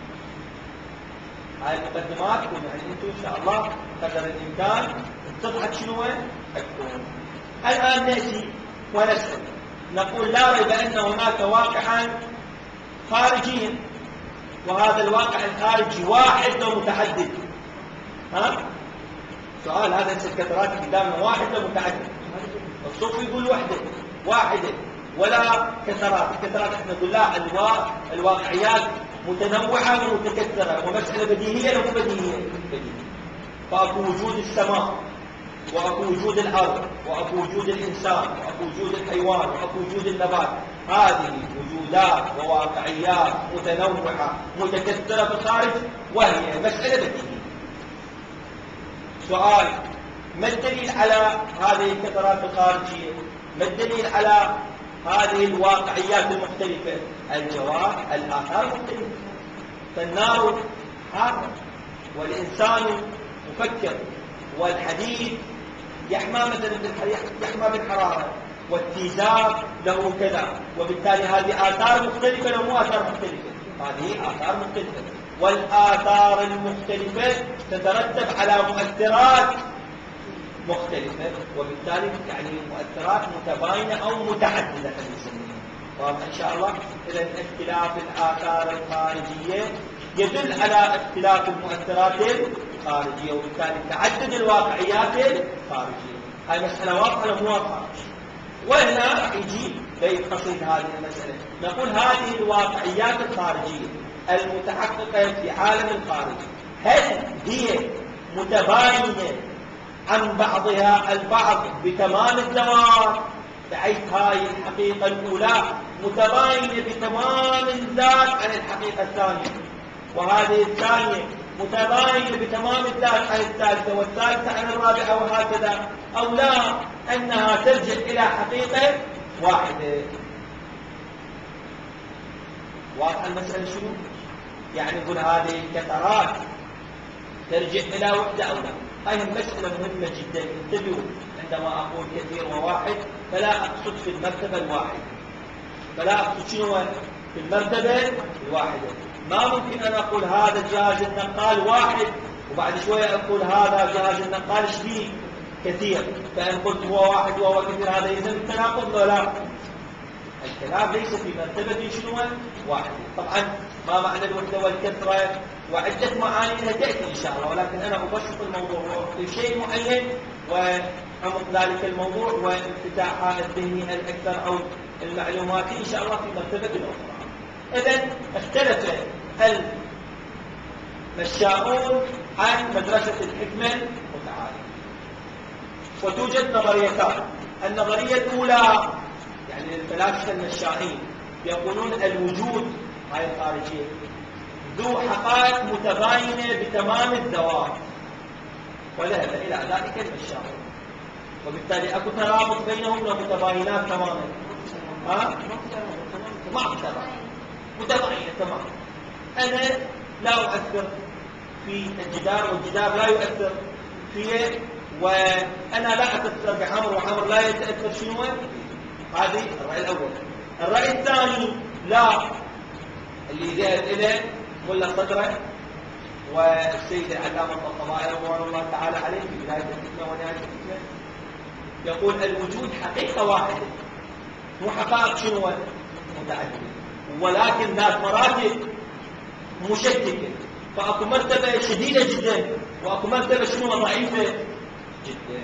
هاي المقدمات يعني أنتم إن شاء الله قدر الإمكان تضحك شنو تكون. الآن نأتي ونسأل، نقول لا ريب أن هناك واقعا خارجيا، وهذا الواقع الخارجي واحد ومتعدد. سؤال هذا الكثرات قدامنا واحد ومتعدد. الصوفي يقول واحدة ولا كثرات. الكثرات احنا نقول لا، الواقعيات متنوعة ومتكثرة، ومسألة بديهية لو بديهية. فأكو وجود السماء، وأكو وجود الأرض، وأكو وجود الإنسان، وأكو وجود الحيوان، وأكو وجود النبات. هذه وجودات وواقعيات متنوعة متكثرة في الخارج، وهي مسألة بديهية. سؤال: ما الدليل على هذه الكثرات الخارجية؟ ما الدليل على هذه الواقعيات المختلفة؟ الجواب: الآثار مختلفة. فالنار حارة، والإنسان مفكر، والحديد يحمى بالحرارة، والتيزاب له كذا. وبالتالي هذه آثار مختلفة لو مو آثار مختلفة؟ هذه آثار مختلفة، والآثار المختلفة تترتب على مؤثرات مختلفة، وبالتالي يعني مؤثرات متباينة أو متعددة. واضح إن شاء الله؟ إذا اختلاف الآثار الخارجية يدل على اختلاف المؤثرات الخارجية، وبالتالي تعدد الواقعيات الخارجية. هاي مسألة واضحة ولا مو واضحة؟ وهنا راح يجي بيت قصيد هذه المسألة. نقول هذه الواقعيات الخارجية المتحققة في عالم الخارج هل هي متباينة عن بعضها البعض بتمام الذوات، بحيث هاي الحقيقة الأولى متباينة بتمام الذات عن الحقيقة الثانية، وهذه الثانية متباينة بتمام الذات عن الثالثة، والثالثة عن الرابعة، وهكذا، أو لا أنها ترجع إلى حقيقة واحدة؟ واضح المسألة شنو؟ يعني نقول هذه الكثرات ترجع إلى وحدة أو لا؟ هذه مسألة مهمة جدا. انتبهوا عندما أقول كثير وواحد فلا أقصد في المرتبة الواحدة، فلا أقصد شنو في المرتبة الواحدة. ما ممكن أن أقول هذا جهاز النقال واحد وبعد شوية أقول هذا جهاز النقال شديد كثير، فإن قلت هو واحد وهو كثير هذا يلزم التناقض ولا لا؟ الكلام ليس في مرتبة شنو واحدة. طبعا ما معنى الوحدة والكثرة وعدة معاني لها تأتي إن شاء الله، ولكن أنا أبسط الموضوع وأعطي شيء معين وعمق ذلك الموضوع وانفتاحها الذهني الأكثر أو المعلوماتي إن شاء الله في مرتبة أخرى. إذن اختلف المشاؤون عن مدرسة الحكمة المتعالية، وتوجد نظريتان. النظرية الأولى يعني الفلاسفة المشائين يقولون الوجود هاي الخارجية ذو حقائق متباينة بتمام الذوات، وذهب إلى ذلك المشاؤون، وبالتالي أكو ترابط بينهم ومتباينات تماما. ما اقترب متباينة تماما. أنا لا أؤثر في الجدار والجدار لا يؤثر فيه، وأنا لا أتأثر بعمر وعمر لا يتأثر شنو. هذه الرأي الأول. الرأي الثاني لا، اللي ذهب إليه ملا صدره والسيد العلامة الطباطبائي رضوان الله تعالى عليه في بداية الفتنة ونهاية الفتنة، يقول الوجود حقيقة واحدة، مو حقائق شنو متعددة، ولكن ذات مراتب مشككة. فأكو مرتبة شديدة جدا وأكو مرتبة شنو ضعيفة جدا.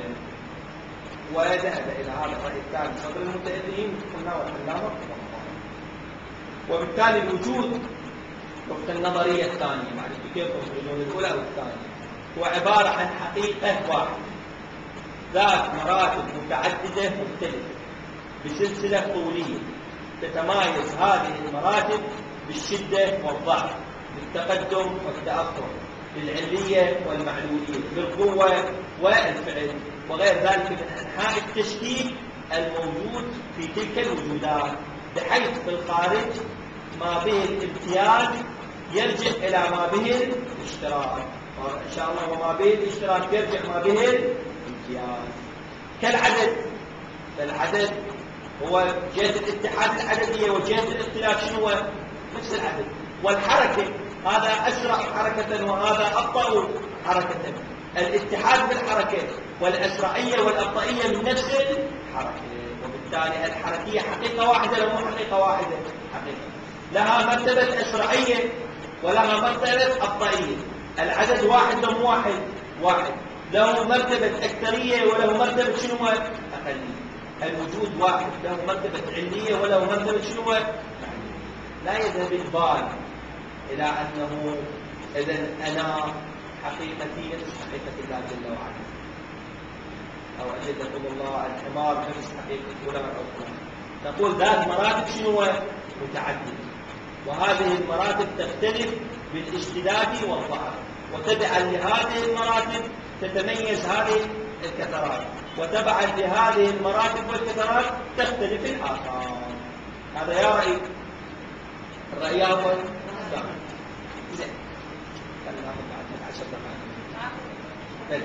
وذهب إلى هذا الرأي الثاني صدر المتأثرين قلنا والعلامة الطباطبائي. وبالتالي الوجود وفق النظرية الثانية، معلش كيف تخرجون الأولى أو الثانية، هو عبارة عن حقيقة واحدة ذات مراتب متعددة مختلفة بسلسلة طولية، تتمايز هذه المراتب بالشدة والضعف، بالتقدم والتأخر، بالعلية والمعلولية، بالقوة والفعل وغير ذلك من أنحاء التشكيل الموجود في تلك الوجودات، بحيث في الخارج ما به الامتياز يرجع إلى ما به الاشتراك إن شاء الله، وما به الاشتراك يرجع ما به الامتياز. كالعدد، فالعدد هو جهة الاتحاد العددية وجهة الاختلاف شنو نفس العدد. والحركة هذا أسرع حركة وهذا أبطأ حركة، الاتحاد بالحركة والأسرعية والأبطئية من نفس الحركة، وبالتالي الحركية حقيقة واحدة لو مو حقيقة واحدة، حقيقة لها مرتبة أسرعية ولها مرتبة أبطئية. العدد واحد لو مو واحد له مرتبة أكثرية وله مرتبة شنو أقلية. الوجود واحد له مرتبة علية وله مرتبة شنو. لا يذهب البال إلى أنه إذن أنا حقيقتي نفس حقيقة الله جل وعلا، أو أجدكم الله الحمار نفس حقيقة فلان أو فلان. نقول ذات مراتب شنو متعددة، وهذه المراتب تختلف بالاشتداد والضعف، وتبعا لهذه المراتب تتميز هذه الكثرات، وتبعا لهذه المراتب والكثرات تختلف الآثار. هذا يا رأي الرأي أول زين. خلينا ناخذ بعد 10 دقائق.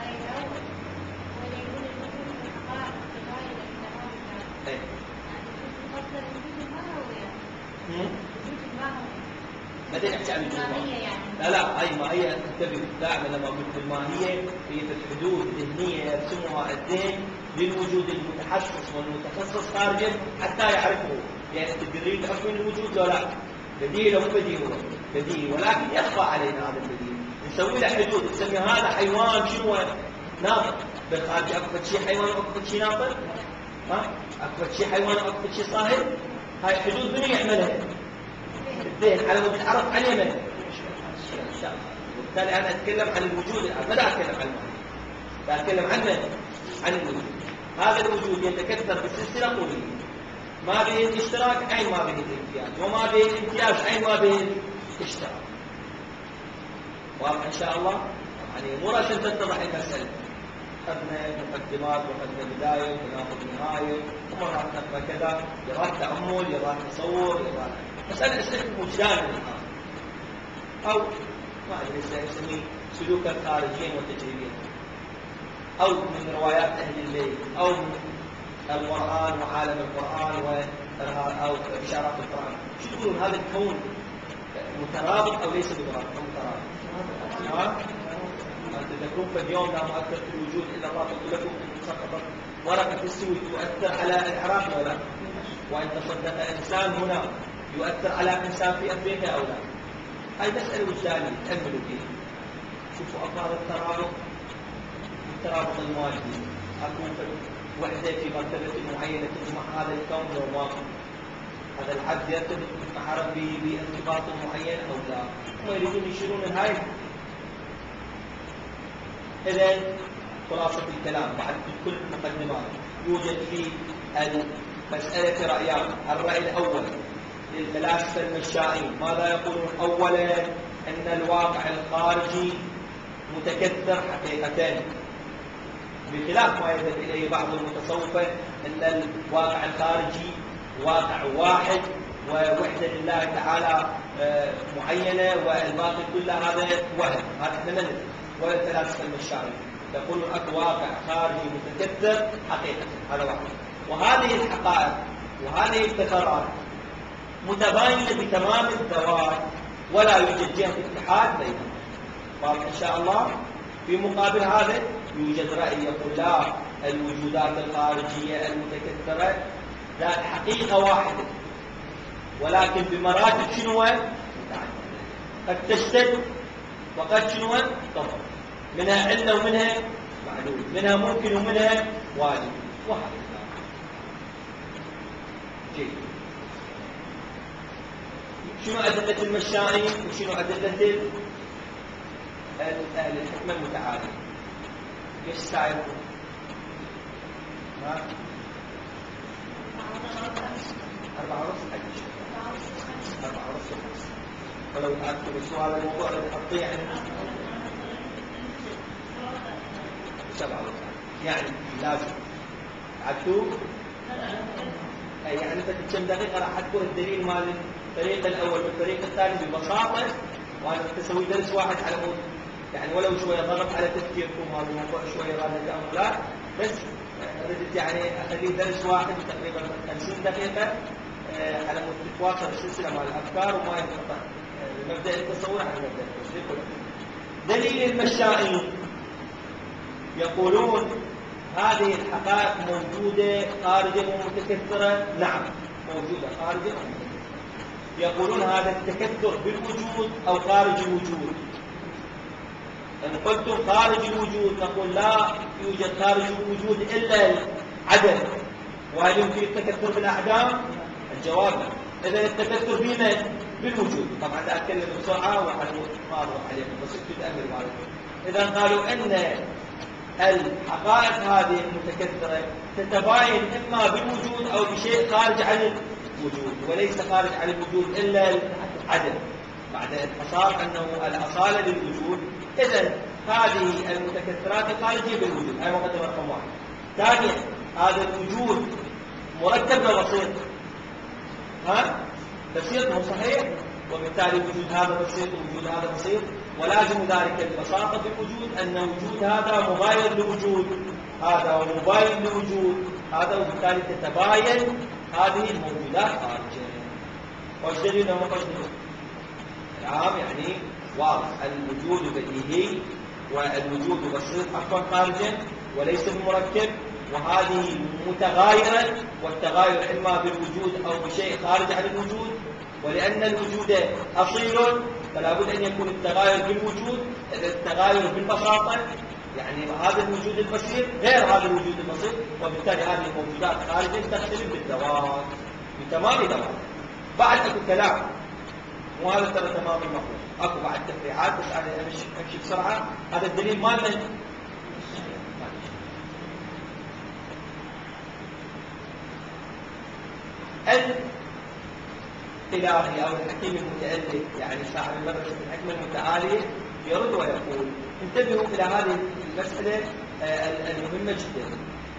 ما ادري احكي عن الجمهور. لا اي ما هي انتبه دائما لما قلت الماهيه هي في الحدود الذهنيه يرسمها الذهن للوجود المتحسس والمتخصص خارجا حتى يعرفه يعني تدرين حكم الوجود لو لا بديهي لو مو بديهي هو بديهي، ولكن يخفى علينا هذا البديهي، نسوي له حدود، نسمي هذا حيوان شنو ناطق، بالخارج اكو شيء حيوان واكو شيء ناطق، ها اكو شيء حيوان واكو شيء صاهر، هاي حدود من يعملها؟ الذهن على مود العرف عن يمن. وبالتالي انا اتكلم عن الوجود الان، ما اتكلم عن المعنى، اتكلم عن من؟ عن الوجود. هذا الوجود يتكثر بسلسله طوليه، ما به الاشتراك عين ما به الامتياز، وما به الامتياز عين ما به الاشتراك. واضح ان شاء الله؟ يعني مو عشان تتضح المساله. اخذنا مقدمات واخذنا بدايه وناخذ نهايه ومرات نقرا كذا، يراد تامل، يراد تصور، يراد مساله اسئله وجدان الان. او ما ادري نسميه سلوكا خارجيا وتجريبيا، او من روايات اهل البيت، او من القرآن وعالم القرآن أو إشارات القرآن. شو تقولون هذا الكون مترابط أو ليس مترابط؟ ها؟ تذكرون في اليوم لا مؤثر في الوجود إلا الله، قلت لكم إن سقطت ورقة السوي تؤثر على العراق ولا؟ وإن تصدق إنسان هنا يؤثر على إنسان في أفريقيا أو لا؟ هاي مسألة وجدانية تأملوا فيها. شوفوا أفراد الترابط المادي، أكون وحدة في مرتبة معينة تجمع هذا الكون لو واقع، هذا العبد يرتبط مع ربه بارتباط معين أو لا، هم يريدون يشيرون الهاي. إذن خلاصة الكلام بعد كل المقدمات، يوجد في المسألة رأيان. الرأي الأول للفلاسفة المشائين، ماذا يقولون؟ أولا أن الواقع الخارجي متكثر حقيقتين، بخلاف ما يذهب إليه بعض المتصوفة أن الواقع الخارجي واقع واحد ووحدة لله تعالى معينة والباقي كله هذا وهم. هذا احنا من ولا الفلاسفة المشائين يقولون أكو واقع خارجي متكثر حقيقة، هذا واحد. وهذه الحقائق وهذه التكرارات متباينة بتمام الذوات ولا يوجد جهة اتحاد بينهم. واضح إن شاء الله؟ في مقابل هذا يوجد رأي يقول لا، الوجودات الخارجية المتكثرة ذات حقيقة واحدة ولكن بمراتب شنو؟ قد تشتد وقد شنو؟ تضر، منها علة ومنها معلول، منها ممكن ومنها واجب، وهكذا. جيد. شنو أدلة المشائين وشنو أدلة أهل الحكمة المتعالية؟ ليش تعرفون؟ ها؟ 4:30 4:30 ولو تعرفوا السؤال الموضوع اللي تحطيه يعني 7 يعني لازم تعرفوا؟ يعني انت كم دقيقة راح تذكر الدليل مال الفريق الأول والفريق الثاني ببساطة، وأنا تسوي درس واحد على مود يعني ولو شوية ضغط على تفكيركم، هذا الموضوع شوية غير تأملات، بس ردت يعني أخليه درس واحد تقريبا 50 دقيقة على مود تتواصل السلسلة مع الأفكار وما ينقطع مبدأ التصور عن مبدأ التصديق. دليل المشائين يقولون هذه الحقائق موجودة خارجة ومتكثرة. نعم موجودة خارجة ومتكثرة. يقولون هذا التكثر بالوجود أو خارج الوجود. إن قلتم خارج الوجود نقول لا يوجد خارج الوجود إلا العدم. وهل يمكن التكثر بالأعدام؟ الجواب لا. إذا التكثر بمن؟ بالوجود. طبعا لا أتكلم بسرعة وأنا ما أضرب عليكم بس تتأمل معكم. إذا قالوا أن الحقائق هذه المتكثرة تتباين إما بالوجود أو بشيء خارج عن الوجود، وليس خارج عن الوجود إلا العدم. بعد الحصار أنه الأصالة للوجود. إذن هذه المتكثرات الخارجية بالوجود، هذه مقدمة رقم 1. ثانيا هذا الوجود مركب ولا بسيط؟ بسيط مو صحيح؟ وبالتالي وجود هذا بسيط ووجود هذا بسيط، ولازم ذلك البساطة في الوجود أن وجود هذا مباين لوجود هذا ومباين لوجود هذا، وبالتالي تتباين هذه الموجودات خارجية. وش دليل وما وش دليل؟ نعم يعني واضح الوجود بديهي والوجود بسيط عفوا خارجا وليس بمركب، وهذه متغايرة، والتغاير إما بالوجود أو بشيء خارج عن الوجود، ولأن الوجود أصيل فلا بد أن يكون التغاير بالوجود، التغاير بالبساطة يعني هذا الوجود البسيط غير هذا الوجود البسيط، وبالتالي هذه الموجودات خارجة تختلف بالدوام بتمام دوام. بعد أكو كلام وهذا ترى تمام المفهوم، اكو بعد تفريعات بس انا امشي بسرعه. هذا الدليل مالنا الإلهي أو الحكيم المتألف، يعني صاحب المدرسة الحكمة المتعالية، يرد ويقول انتبهوا إلى هذه المسألة المهمة جدا.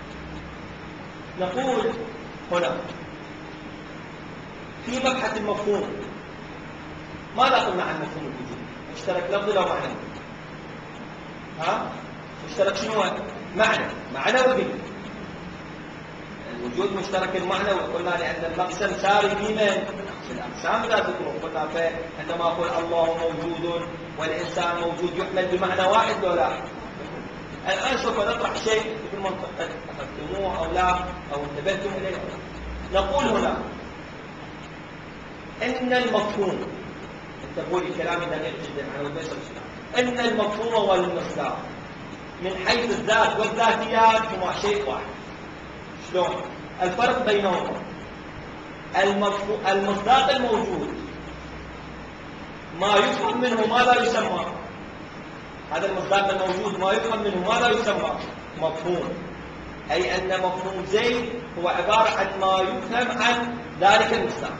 نقول هنا في مبحث المفهوم ماذا قلنا عن مفهوم الوجود؟ مشترك لفظي لو معنى؟ مشترك شنو؟ معنوي. الوجود مشترك المعنى، وقلنا لأن المقسم ساري في الأقسام لا تكون. قلنا عندما أقول الله موجود والإنسان موجود يحمل بمعنى واحد ولا لا؟ الآن سوف نطرح شيء في المنطقة أخذتموه أو لا أو انتبهتم إليه. نقول هنا إن المفهوم، انتبهوا لي كلامي دقيق جدا عن البشر، إن المفهوم والمصداق من حيث الذات والذاتيات هما شيء واحد. شلون؟ الفرق بينهما المصداق الموجود ما يفهم منه ما لا يسمى، هذا المصداق الموجود ما يفهم منه ما لا يسمى مفهوم، أي أن مفهوم زيد هو عبارة عن ما يفهم عن ذلك المصداق،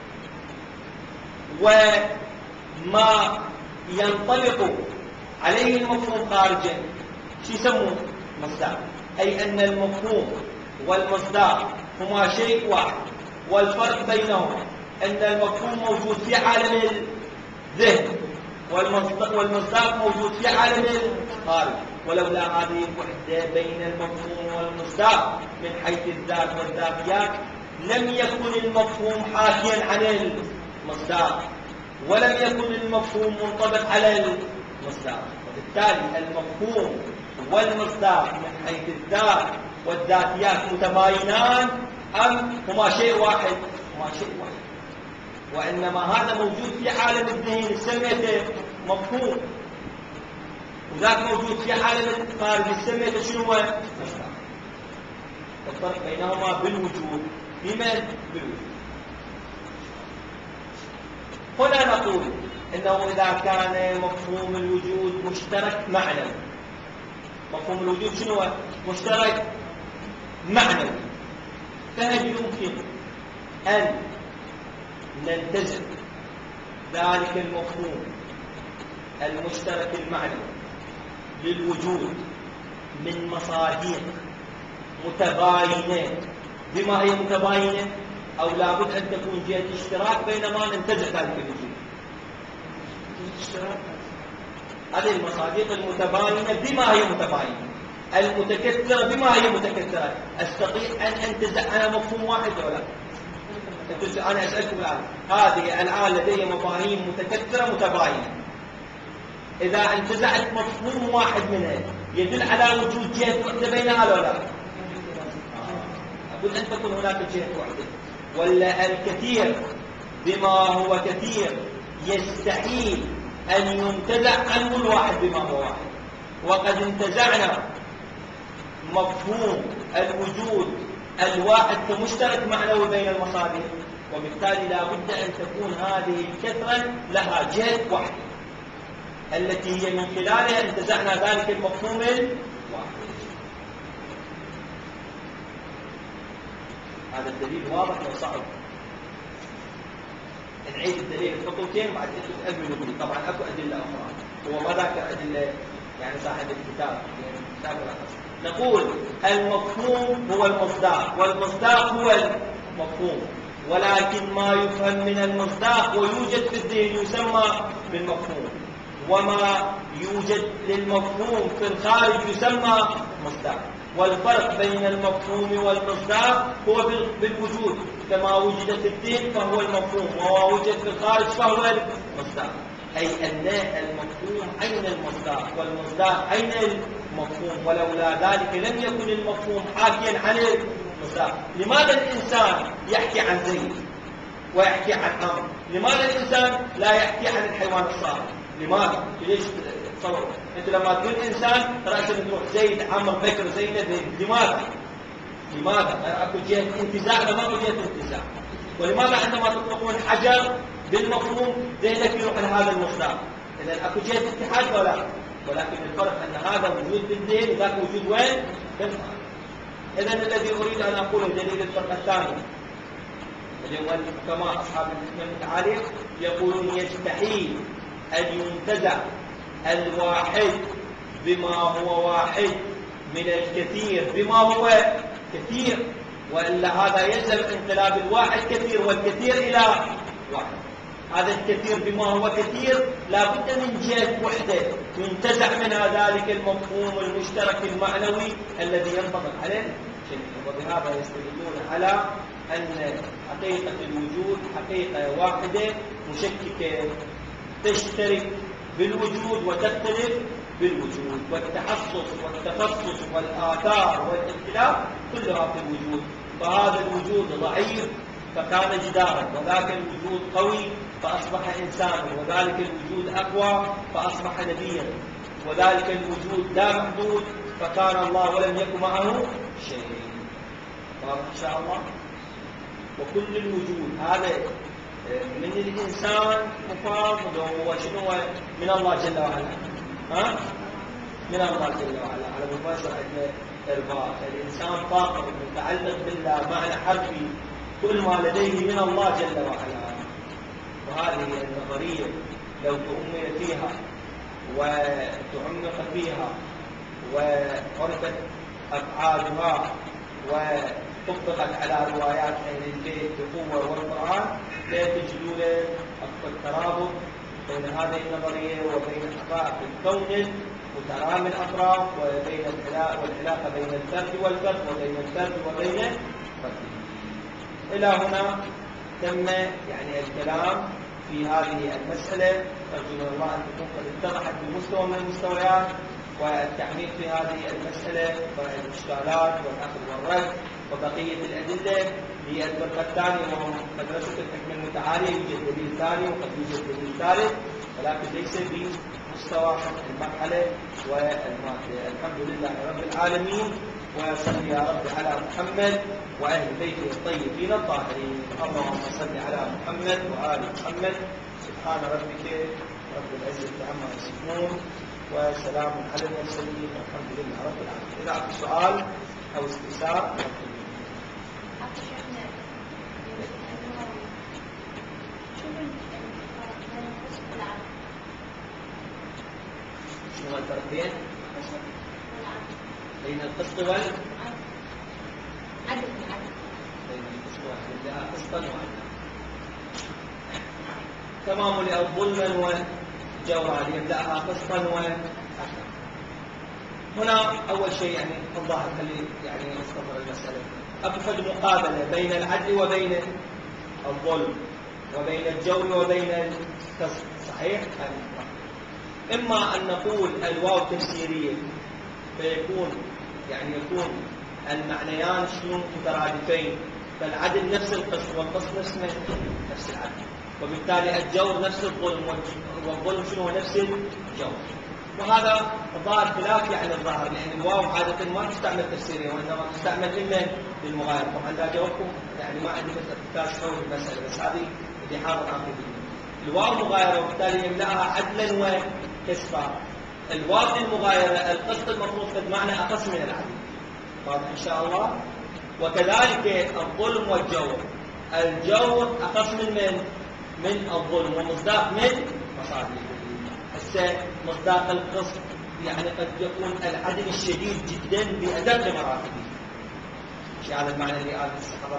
وما ينطلق عليه المفهوم خارجا شو يسموه؟ مصداق. أي أن المفهوم والمصداق هما شيء واحد، والفرق بينهما أن المفهوم موجود في عالم الذهن والمصداق موجود في عالم الخارج. ولولا هذه الوحدة بين المفهوم والمصداق من حيث الذات والذاتيات لم يكن المفهوم حاكيا عن المصداق، ولم يكن المفهوم منطبق على المصداق. وبالتالي المفهوم والمصداق من حيث الذات والذاتيات متباينان أم هما شيء واحد؟ هما شيء واحد. وإنما هذا موجود في عالم الذهن سميته مفهوم، وذاك موجود في عالم الخارج سميته شنو؟ مصداق. الفرق بينهما بالوجود. بمن؟ بالوجود. هنا نقول إنه إذا كان مفهوم الوجود مشترك معنوي، مفهوم الوجود شنو؟ مشترك معنوي، فهل يمكن أن ننتزع ذلك المفهوم المشترك المعنوي للوجود من مصادر متباينة بما هي متباينة، أو لابد أن تكون جهة اشتراك بينما ننتزع ذلك الوجود؟ هذه المصادر المتباينة بما هي متباينة، المتكثرة بما هي متكثرة، أستطيع أن أنتزع أنا مفهوم واحد ولا لا؟ أنا أسألكم الآن، هذه الآن لدي مفاهيم متكثرة متباينة، إذا انتزعت مفهوم واحد منها يدل على وجود جهة وحدة بينها ولا لا؟ لابد أن تكون هناك جهة وحدة، ولا الكثير بما هو كثير يستحيل أن ينتزع عنه الواحد بما هو واحد. وقد انتزعنا مفهوم الوجود الواحد كمشترك معنوي بين المصادر، وبالتالي لا بد أن تكون هذه الكثرة لها جهة واحدة التي هي من خلالها انتزعنا ذلك المفهوم الواحد. هذا الدليل واضح وصعب. نعيد الدليل الخطوتين بعد أن تؤمنوا. طبعا أكو أدلة أخرى، هو ما ذاكر أدلة يعني صاحب الكتاب نقول المفهوم هو المصداق والمصداق هو المفهوم، ولكن ما يفهم من المصداق ويوجد في الذهن يسمى بالمفهوم، وما يوجد للمفهوم في الخارج يسمى مصداق. والفرق بين المفهوم والمصداق هو بالوجود، كما وجد في الذهن فهو المفهوم، وما وجد في الخارج فهو المصداق. أي أن المفهوم عين المصداق والمصداق عين مفهوم، ولولا ذلك لم يكن المفهوم حاكيا عن المصداق. لماذا الإنسان يحكي عن زيد ويحكي عن عمرو؟ لماذا الإنسان لا يحكي عن الحيوان الصالح؟ لماذا؟ ليش تصوروا؟ أنت لما تقول إنسان رأسا تروح زيد عمرو بكر زينب، لماذا؟ لماذا؟ أكو جهة انتزاع ولا ما أكو جهة انتزاع؟ ولماذا عندما تطلقون حجر بالمفهوم ذهنك يروح لهذا المصداق؟ إذا أكو جهة اتحاد ولا؟ ولكن الفرق أن هذا وجود بالذهن وذاك وجود وين؟ بالفعل. إذا الذي أريد أن أقوله دليل الفرقة الثانية اليوم الحكماء أصحاب الحكمة المتعالية يقولون يستحيل أن ينتزع الواحد بما هو واحد من الكثير بما هو كثير، وإلا هذا يلزم انقلاب الواحد كثير والكثير إلى واحد. هذا الكثير بما هو كثير لا بد من جهة وحدة ينتزع منها ذلك المفهوم المشترك المعنوي الذي ينطبق عليه جميعا. وبهذا يستدلون على أن حقيقة الوجود حقيقة واحدة مشككة تشترك بالوجود وتختلف بالوجود، والتحصص والتخصص والآثار والاختلاف كلها في الوجود. فهذا الوجود ضعيف فكان جدارا، وذاك الوجود قوي فأصبح إنسانا، وذلك الوجود أقوى فأصبح نبيا، وذلك الوجود لا محدود فكان الله ولم يكن معه شيء. واضح إن شاء الله؟ وكل الوجود هذا من الإنسان مفاضل وشنو من الله جل وعلا، من الله جل وعلا. على مباشرة عندنا إرباط الإنسان طاقة متعلق بالله معنى حرفي كل ما لديه من الله جل وعلا. وهذه النظرية لو تؤمن فيها وتعمق فيها وعرفت أفعالها وطبقت على روايات أهل البيت بقوة والقرآن لا تجدون الترابط بين هذه النظرية وبين حقائق الكون مترامي الأطراف، وبين والعلاقة بين الفرد والفرد وبين الفرد وبين الفرد. إلى هنا تم يعني الكلام في هذه المسألة. أرجو من الله أن تكون قد اتضحت بمستوى من المستويات، والتعميق في هذه المسألة والإشكالات والأخذ والرد وبقية الأدلة للفرقة الثانية وهم مدرسة الحكمة المتعالية. يوجد دليل ثاني وقد يوجد دليل ثالث، ولكن ليس بمستوى المرحلة والمادة. الحمد لله رب العالمين، وصل يا رب على محمد وأهل بيته الطيبين الطاهرين. اللهم صل على محمد وآل محمد. سبحان ربك رب العزة عما يصفون وسلام على المرسلين والحمد لله رب العالمين. إذا عندك سؤال أو استفسار شنو الفرق بين القسط والعدل؟ بين القسط والعدل لها قسطا وعدلا. تمام لأظلما وجورا يبدأها قسطا وعدلا. هنا أول شيء يعني الظاهر خلي يعني نستمر المسألة. أبفد مقابلة بين العدل وبين الظلم وبين الجور وبين القسط، صحيح؟ إما أن نقول الواو تفسيرية فيكون يعني يكون المعنيان شنو مترادفين، فالعدل نفس القسط والقسط نفس العدل، وبالتالي الجور نفس الظلم والظلم شنو نفس الجور. وهذا ظاهر خلاف يعني الظاهر، لأن الواو عادة ما تستعمل تفسيرية وإنما تستعمل إلا للمغايرة. طبعا لا جاوبكم يعني ما عندي مثل حول المسألة، بس هذه اللي حاضر عقيدية. الواو مغايرة وبالتالي يملأها عدلا وكسبا. الواو المغايرة القسط المفروض قد معنى أقص من العدل. واضح إن شاء الله؟ وكذلك الظلم والجور. الجور أقص من الظلم ومصداق من مصادر. هسه مصداق القسط يعني قد يكون العدل الشديد جدا بأدق مراتبه. شيء على المعنى اللي قال الصحابة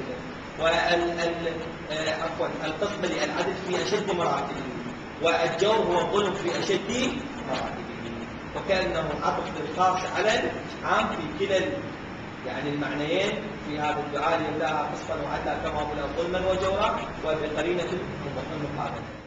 عفوا القسط العدل في أشد مراتبه، والجور هو الظلم في أشد مراتبه، وكأنه عطف الخاص على العام في كلا يعني المعنيين في هذا الدعاء. لله قسطا وعدلا كما قلنا ظلما وجورا وبقرينة المقابلة.